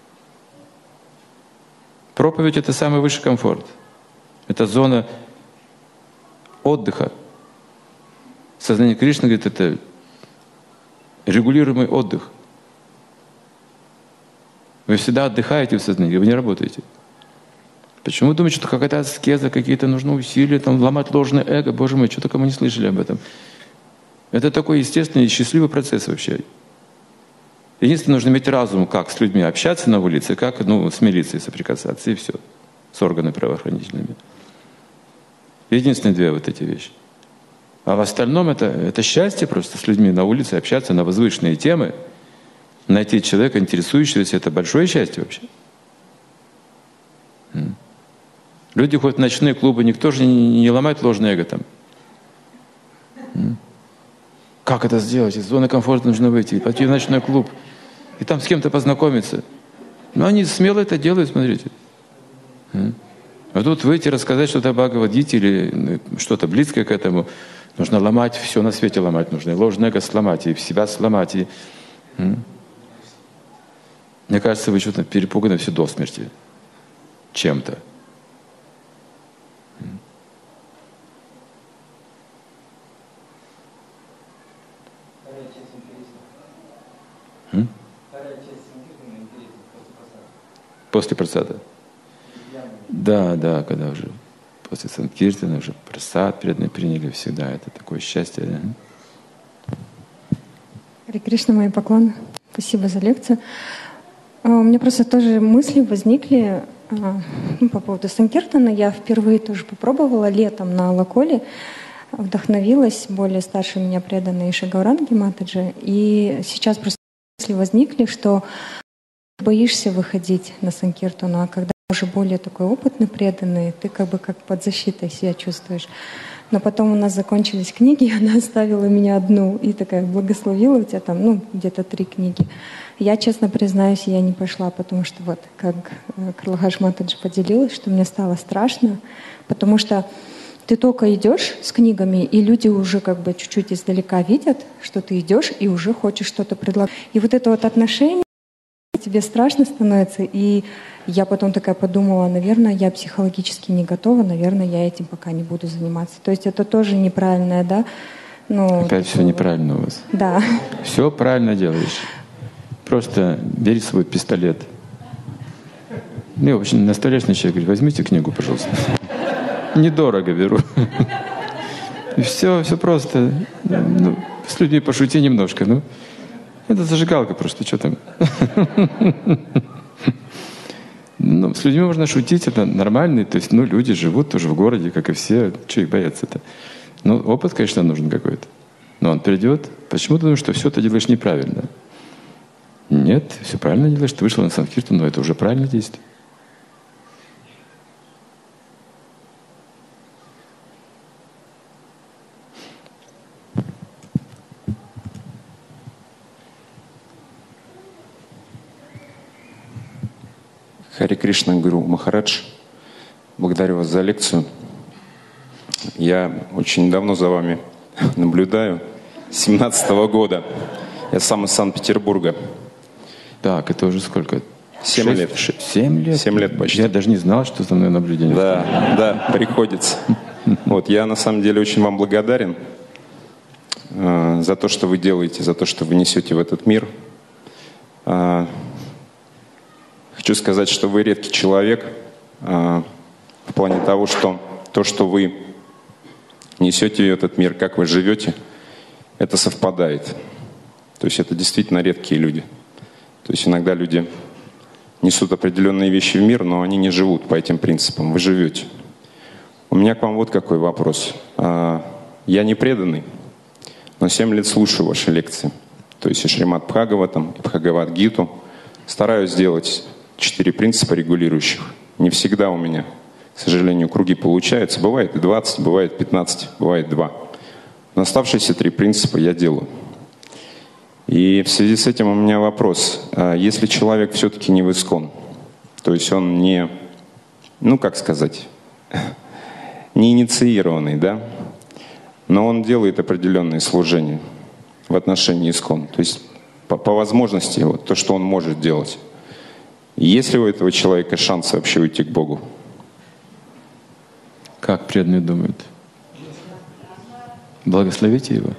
Проповедь — это самый высший комфорт. Это зона отдыха. Сознание Кришны говорит, это регулируемый отдых. Вы всегда отдыхаете в сознании, вы не работаете. Почему вы думаете, что какая-то аскеза, какие-то нужны усилия, там, ломать ложное эго? Боже мой, что только мы не слышали об этом. Это такой естественный и счастливый процесс вообще. Единственное, нужно иметь разум, как с людьми общаться на улице, как ну, с милицией соприкасаться, и все. С органами правоохранительными. Единственные две вот эти вещи. А в остальном это, это счастье просто с людьми на улице общаться на возвышенные темы. Найти человека, интересующегося, это большое счастье вообще. Люди ходят в ночные клубы, никто же не, не ломает ложное эго там. Как это сделать? Из зоны комфорта нужно выйти, пойти в ночной клуб и там с кем-то познакомиться. Но они смело это делают, смотрите. А тут выйти, рассказать что-то о Бхагавад-гите или что-то близкое к этому. Нужно ломать, все на свете ломать нужно. И ложное эго сломать, и себя сломать. И... Мне кажется, вы что-то перепуганы все до смерти чем-то. М? После прасада. Да, да, когда уже после Санкиртана уже прасад преданные приняли всегда. Это такое счастье. Да? Харе Кришна, мои поклоны. Спасибо за лекцию. У меня просто тоже мысли возникли ну, по поводу Санкиртана. Я впервые тоже попробовала летом на Лаколе. Вдохновилась более старше меня преданной Иши Гауранги Матаджи. И сейчас просто мысли возникли, что боишься выходить на Санкиртану, а когда уже более такой опытный, преданный, ты как бы как под защитой себя чувствуешь. Но потом у нас закончились книги, она оставила меня одну и такая благословила, у тебя там, ну, где-то три книги. Я, честно признаюсь, я не пошла, потому что вот, как Карлахаш Матаджи поделилась, что мне стало страшно, потому что ты только идешь с книгами, и люди уже как бы чуть-чуть издалека видят, что ты идешь и уже хочешь что-то предлагать. И вот это вот отношение, тебе страшно становится, и я потом такая подумала, наверное, я психологически не готова, наверное, я этим пока не буду заниматься. То есть это тоже неправильное, да? Ну, опять все неправильно у вас. Да. Все правильно делаешь. Просто бери свой пистолет. Мне очень на столешный человек говорит, возьмите книгу, пожалуйста. Недорого беру. И все, все просто. Ну, с людьми пошути немножко. Ну, это зажигалка просто, что там. Ну, с людьми можно шутить, это нормально. То есть, ну, люди живут тоже в городе, как и все. Чего их бояться-то? Ну, опыт, конечно, нужен какой-то. Но он придет. Почему ты думаешь, что все ты делаешь неправильно? Нет, все правильно делаешь. Ты вышел на Санкиртан, но это уже правильное действие. Харе Кришна, Гуру Махарадж. Благодарю вас за лекцию. Я очень давно за вами наблюдаю, с семнадцатого года. Я сам из Санкт-Петербурга. Так, это уже сколько? Семь Шесть- лет. ше- Семь лет? Семь лет почти. Я даже не знал, что за мной наблюдение. Да, да, приходится. Вот, я на самом деле очень вам благодарен э, за то, что вы делаете, за то, что вы несете в этот мир. Э, хочу сказать, что вы редкий человек э, в плане того, что то, что вы несете в этот мир, как вы живете, это совпадает. То есть это действительно редкие люди. То есть иногда люди несут определенные вещи в мир, но они не живут по этим принципам. Вы живете. У меня к вам вот какой вопрос. Я не преданный, но семь лет слушаю ваши лекции. То есть и Шримад Бхагаватам, и Бхагавад-гиту. Стараюсь сделать четыре принципа регулирующих. Не всегда у меня, к сожалению, круги получаются. Бывает и двадцать, бывает пятнадцать, бывает два. Но оставшиеся три принципа я делаю. И в связи с этим у меня вопрос. Если человек все-таки не в ИСККОН, то есть он не, ну как сказать, не инициированный, да, но он делает определенные служения в отношении ИСККОН, то есть по, по возможности вот, то, что он может делать. Есть ли у этого человека шанс вообще уйти к Богу? Как преданные думают? Благословите его.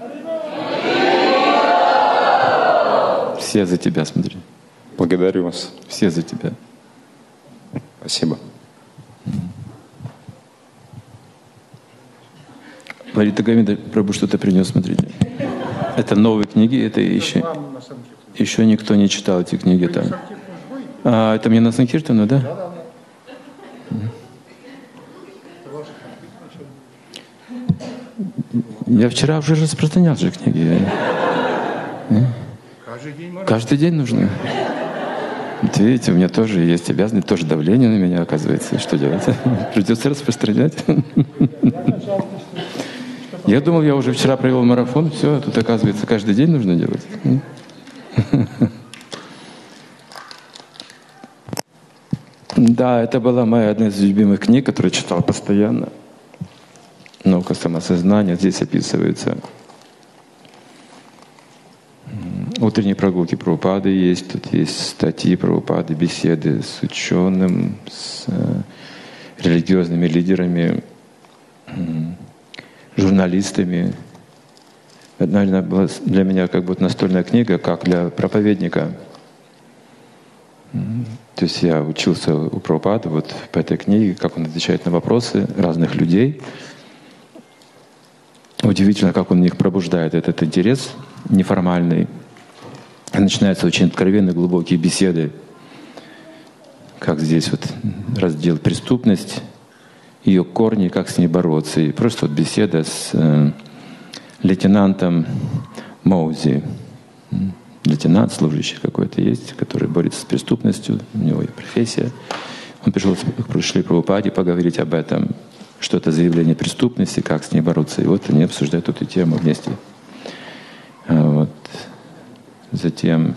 Все за тебя, смотри. Благодарю вас. Все за тебя. Спасибо. Лалита Гамида Прабху что-то принес, смотрите. Это новые книги, это еще, еще никто не читал эти книги там. А, это мне на Санкиртану, да? Я вчера уже распространял же книги. Каждый день можно. Каждый день нужно. Вот видите, у меня тоже есть обязанность, тоже давление на меня оказывается. Что делать? Придется распространять. Я думал, я уже вчера провел марафон, все, тут оказывается каждый день нужно делать. Да, это была моя одна из любимых книг, которую читал постоянно. Наука самосознания. Здесь описывается утренние прогулки Прабхупады есть, тут есть статьи Прабхупады, беседы с ученым, с э, религиозными лидерами, э, журналистами. Это, наверное, была для меня как бы настольная книга, как для проповедника. То есть я учился у Прабхупады вот по этой книге, как он отвечает на вопросы разных людей. Удивительно, как он в них пробуждает этот интерес неформальный. И начинаются очень откровенные, глубокие беседы, как здесь вот раздел преступность, ее корни, как с ней бороться. И просто вот беседа с э, лейтенантом Моузи. Лейтенант, служащий какой-то есть, который борется с преступностью, у него есть профессия. Он пришел пришли к Прабхупаде поговорить об этом, что это за явление преступности, как с ней бороться. И вот они обсуждают эту тему вместе. Вот. Затем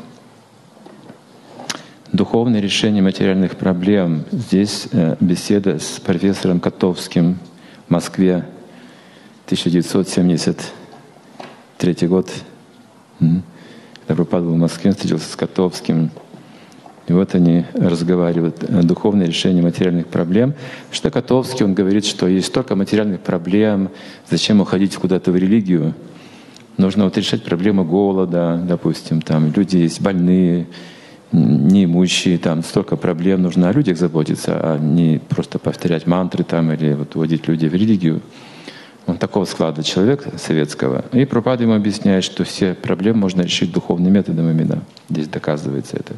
духовное решение материальных проблем. Здесь э, беседа с профессором Котовским в Москве, тысяча девятьсот семьдесят третий год. Когда Прабхупада был в Москве, встретился с Котовским. И вот они разговаривают. Духовное решение материальных проблем. Что Котовский, он говорит, что есть столько материальных проблем, зачем уходить куда-то в религию? Нужно вот решать проблемы голода, допустим, там люди есть больные, неимущие, там столько проблем, нужно о людях заботиться, а не просто повторять мантры там или вот уводить людей в религию. Он такого склада человек советского. И Прабхупада ему объясняет, что все проблемы можно решить духовным методом именно. Здесь доказывается это.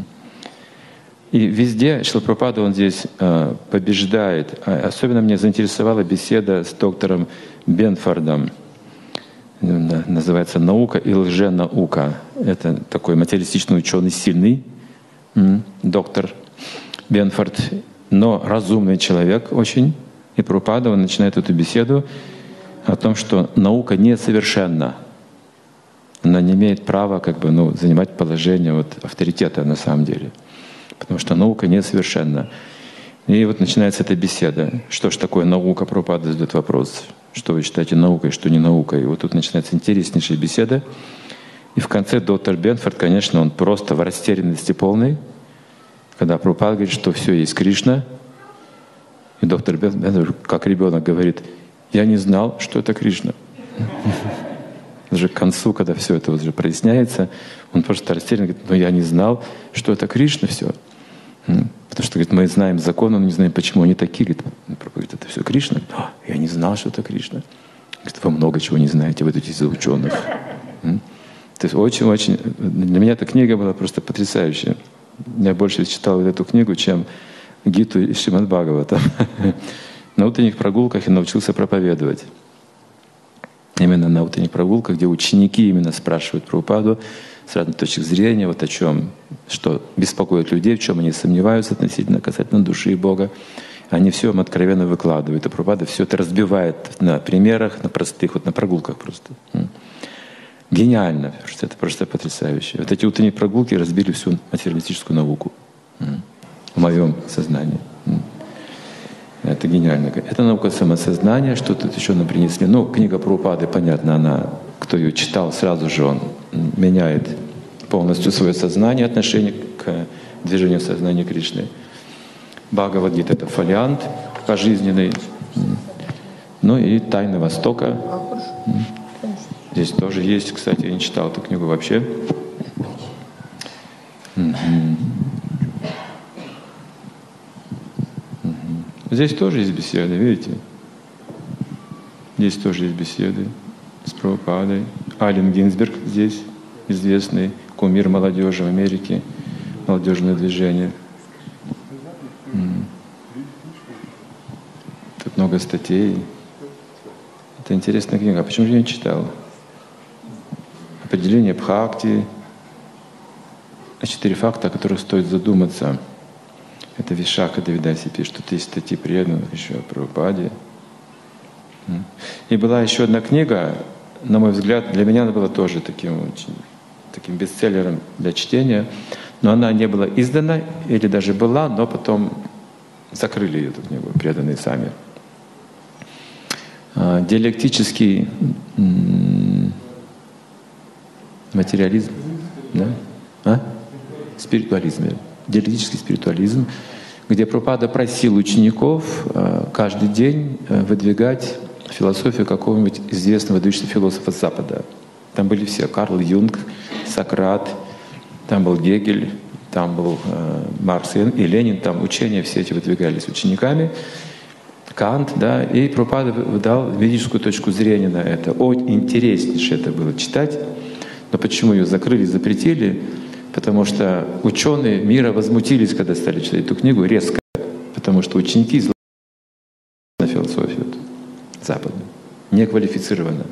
И везде Шрила Прабхупада, он здесь э, побеждает. Особенно меня заинтересовала беседа с доктором Бенфордом. Называется «Наука и лженаука». Это такой материалистичный ученый, сильный м, доктор Бенфорд, но разумный человек очень. И Прабхупада, он начинает эту беседу о том, что наука несовершенна. Она не имеет права как бы, ну, занимать положение вот, авторитета на самом деле. Потому что наука несовершенна. И вот начинается эта беседа. Что ж такое наука? Прабхупада задает вопрос. Что вы считаете наукой, что не наукой? И вот тут начинается интереснейшая беседа. И в конце доктор Бенфорд, конечно, он просто в растерянности полной. Когда Прабхупада говорит, что все есть Кришна, и доктор Бендер, как ребенок, говорит: я не знал, что это Кришна. Даже к концу, когда все это уже проясняется, он просто растерян, говорит: но я не знал, что это Кришна все. Потому что, говорит, мы знаем закон, но не знаем, почему они такие. Говорит, это все Кришна. Я не знал, что это Кришна. Говорит, вы много чего не знаете, вы идете за ученых. То есть очень-очень... Для меня эта книга была просто потрясающая. Я больше читал эту книгу, чем Гиту и Шримад Бхагаватам. На утренних прогулках я научился проповедовать. Именно на утренних прогулках, где ученики именно спрашивают Прабхупаду с разных точек зрения, вот о чем, что беспокоит людей, в чем они сомневаются относительно, касательно души и Бога. Они все им откровенно выкладывают. И Прабхупада все это разбивает на примерах, на простых, вот на прогулках просто. Гениально, просто это просто потрясающе. Вот эти утренние прогулки разбили всю материалистическую науку в моем сознании. Это гениально. Это наука самосознания, что тут еще нам принесли. Ну, книга Прабхупады, понятно, она, кто ее читал, сразу же он меняет полностью свое сознание, отношение к движению сознания Кришны. Бхагавад-гита — это фолиант пожизненный. Ну и Тайна Востока. Здесь тоже есть, кстати, я не читал эту книгу вообще. Здесь тоже есть беседы, видите? Здесь тоже есть беседы с Прабхупадой. Ален Гинзберг здесь, известный кумир молодежи в Америке, молодежное движение. Тут много статей. Это интересная книга. А почему же я не читал? Определение Бхакти. Четыре факта, о которых стоит задуматься. Это Вишака Давидаси пишет, что есть статьи преданных еще о Прабхупаде. И была еще одна книга, на мой взгляд, для меня она была тоже таким, очень, таким бестселлером для чтения, но она не была издана, или даже была, но потом закрыли эту книгу, преданные сами. Диалектический материализм, да? А? Спиритуализм. Диалектический спиритуализм, где Прабхупада просил учеников каждый день выдвигать философию какого-нибудь известного выдающегося философа Запада. Там были все: Карл Юнг, Сократ, там был Гегель, там был Маркс и Ленин, там учения все эти выдвигались учениками. Кант, да, и Прабхупада дал ведическую точку зрения на это. Очень интереснейше это было читать. Но почему ее закрыли, запретили? Потому что ученые мира возмутились, когда стали читать эту книгу, резко. Потому что ученики изложили на философию западную, неквалифицированно.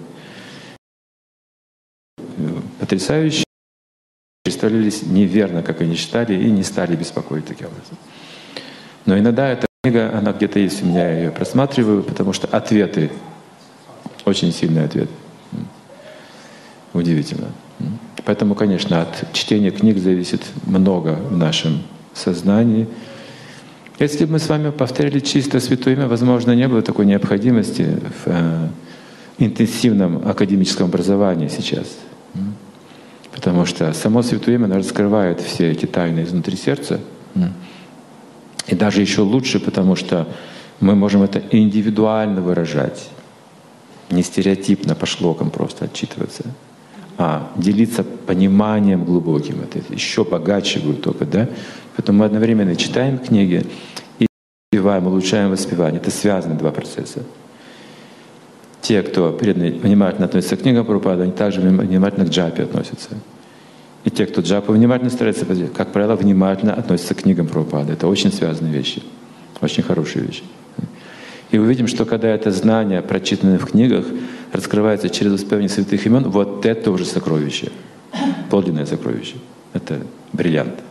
Потрясающе. Представлялись неверно, как они читали, и не стали беспокоить таким образом. Но иногда эта книга, она где-то есть у меня, я ее просматриваю, потому что ответы, очень сильный ответ. Удивительно. Поэтому, конечно, от чтения книг зависит много в нашем сознании. Если бы мы с вами повторяли чисто Святое Имя, возможно, не было такой необходимости в э, интенсивном академическом образовании сейчас. Потому что само Святое Имя раскрывает все эти тайны изнутри сердца. И даже еще лучше, потому что мы можем это индивидуально выражать. Не стереотипно, по шлокам просто отчитываться, а делиться пониманием глубоким. Это еще богаче будет только, да? Поэтому мы одновременно читаем книги и воспеваем, улучшаем воспевание. Это связаны два процесса. Те, кто внимательно относится к книгам Прабхупады, они также внимательно к джапе относятся. И те, кто джапу внимательно старается, как правило, внимательно относятся к книгам Прабхупады. Это очень связанные вещи, очень хорошие вещи. И увидим, что когда это знание, прочитанное в книгах, раскрывается через воспевание святых имен, вот это уже сокровище, подлинное сокровище. Это бриллиант.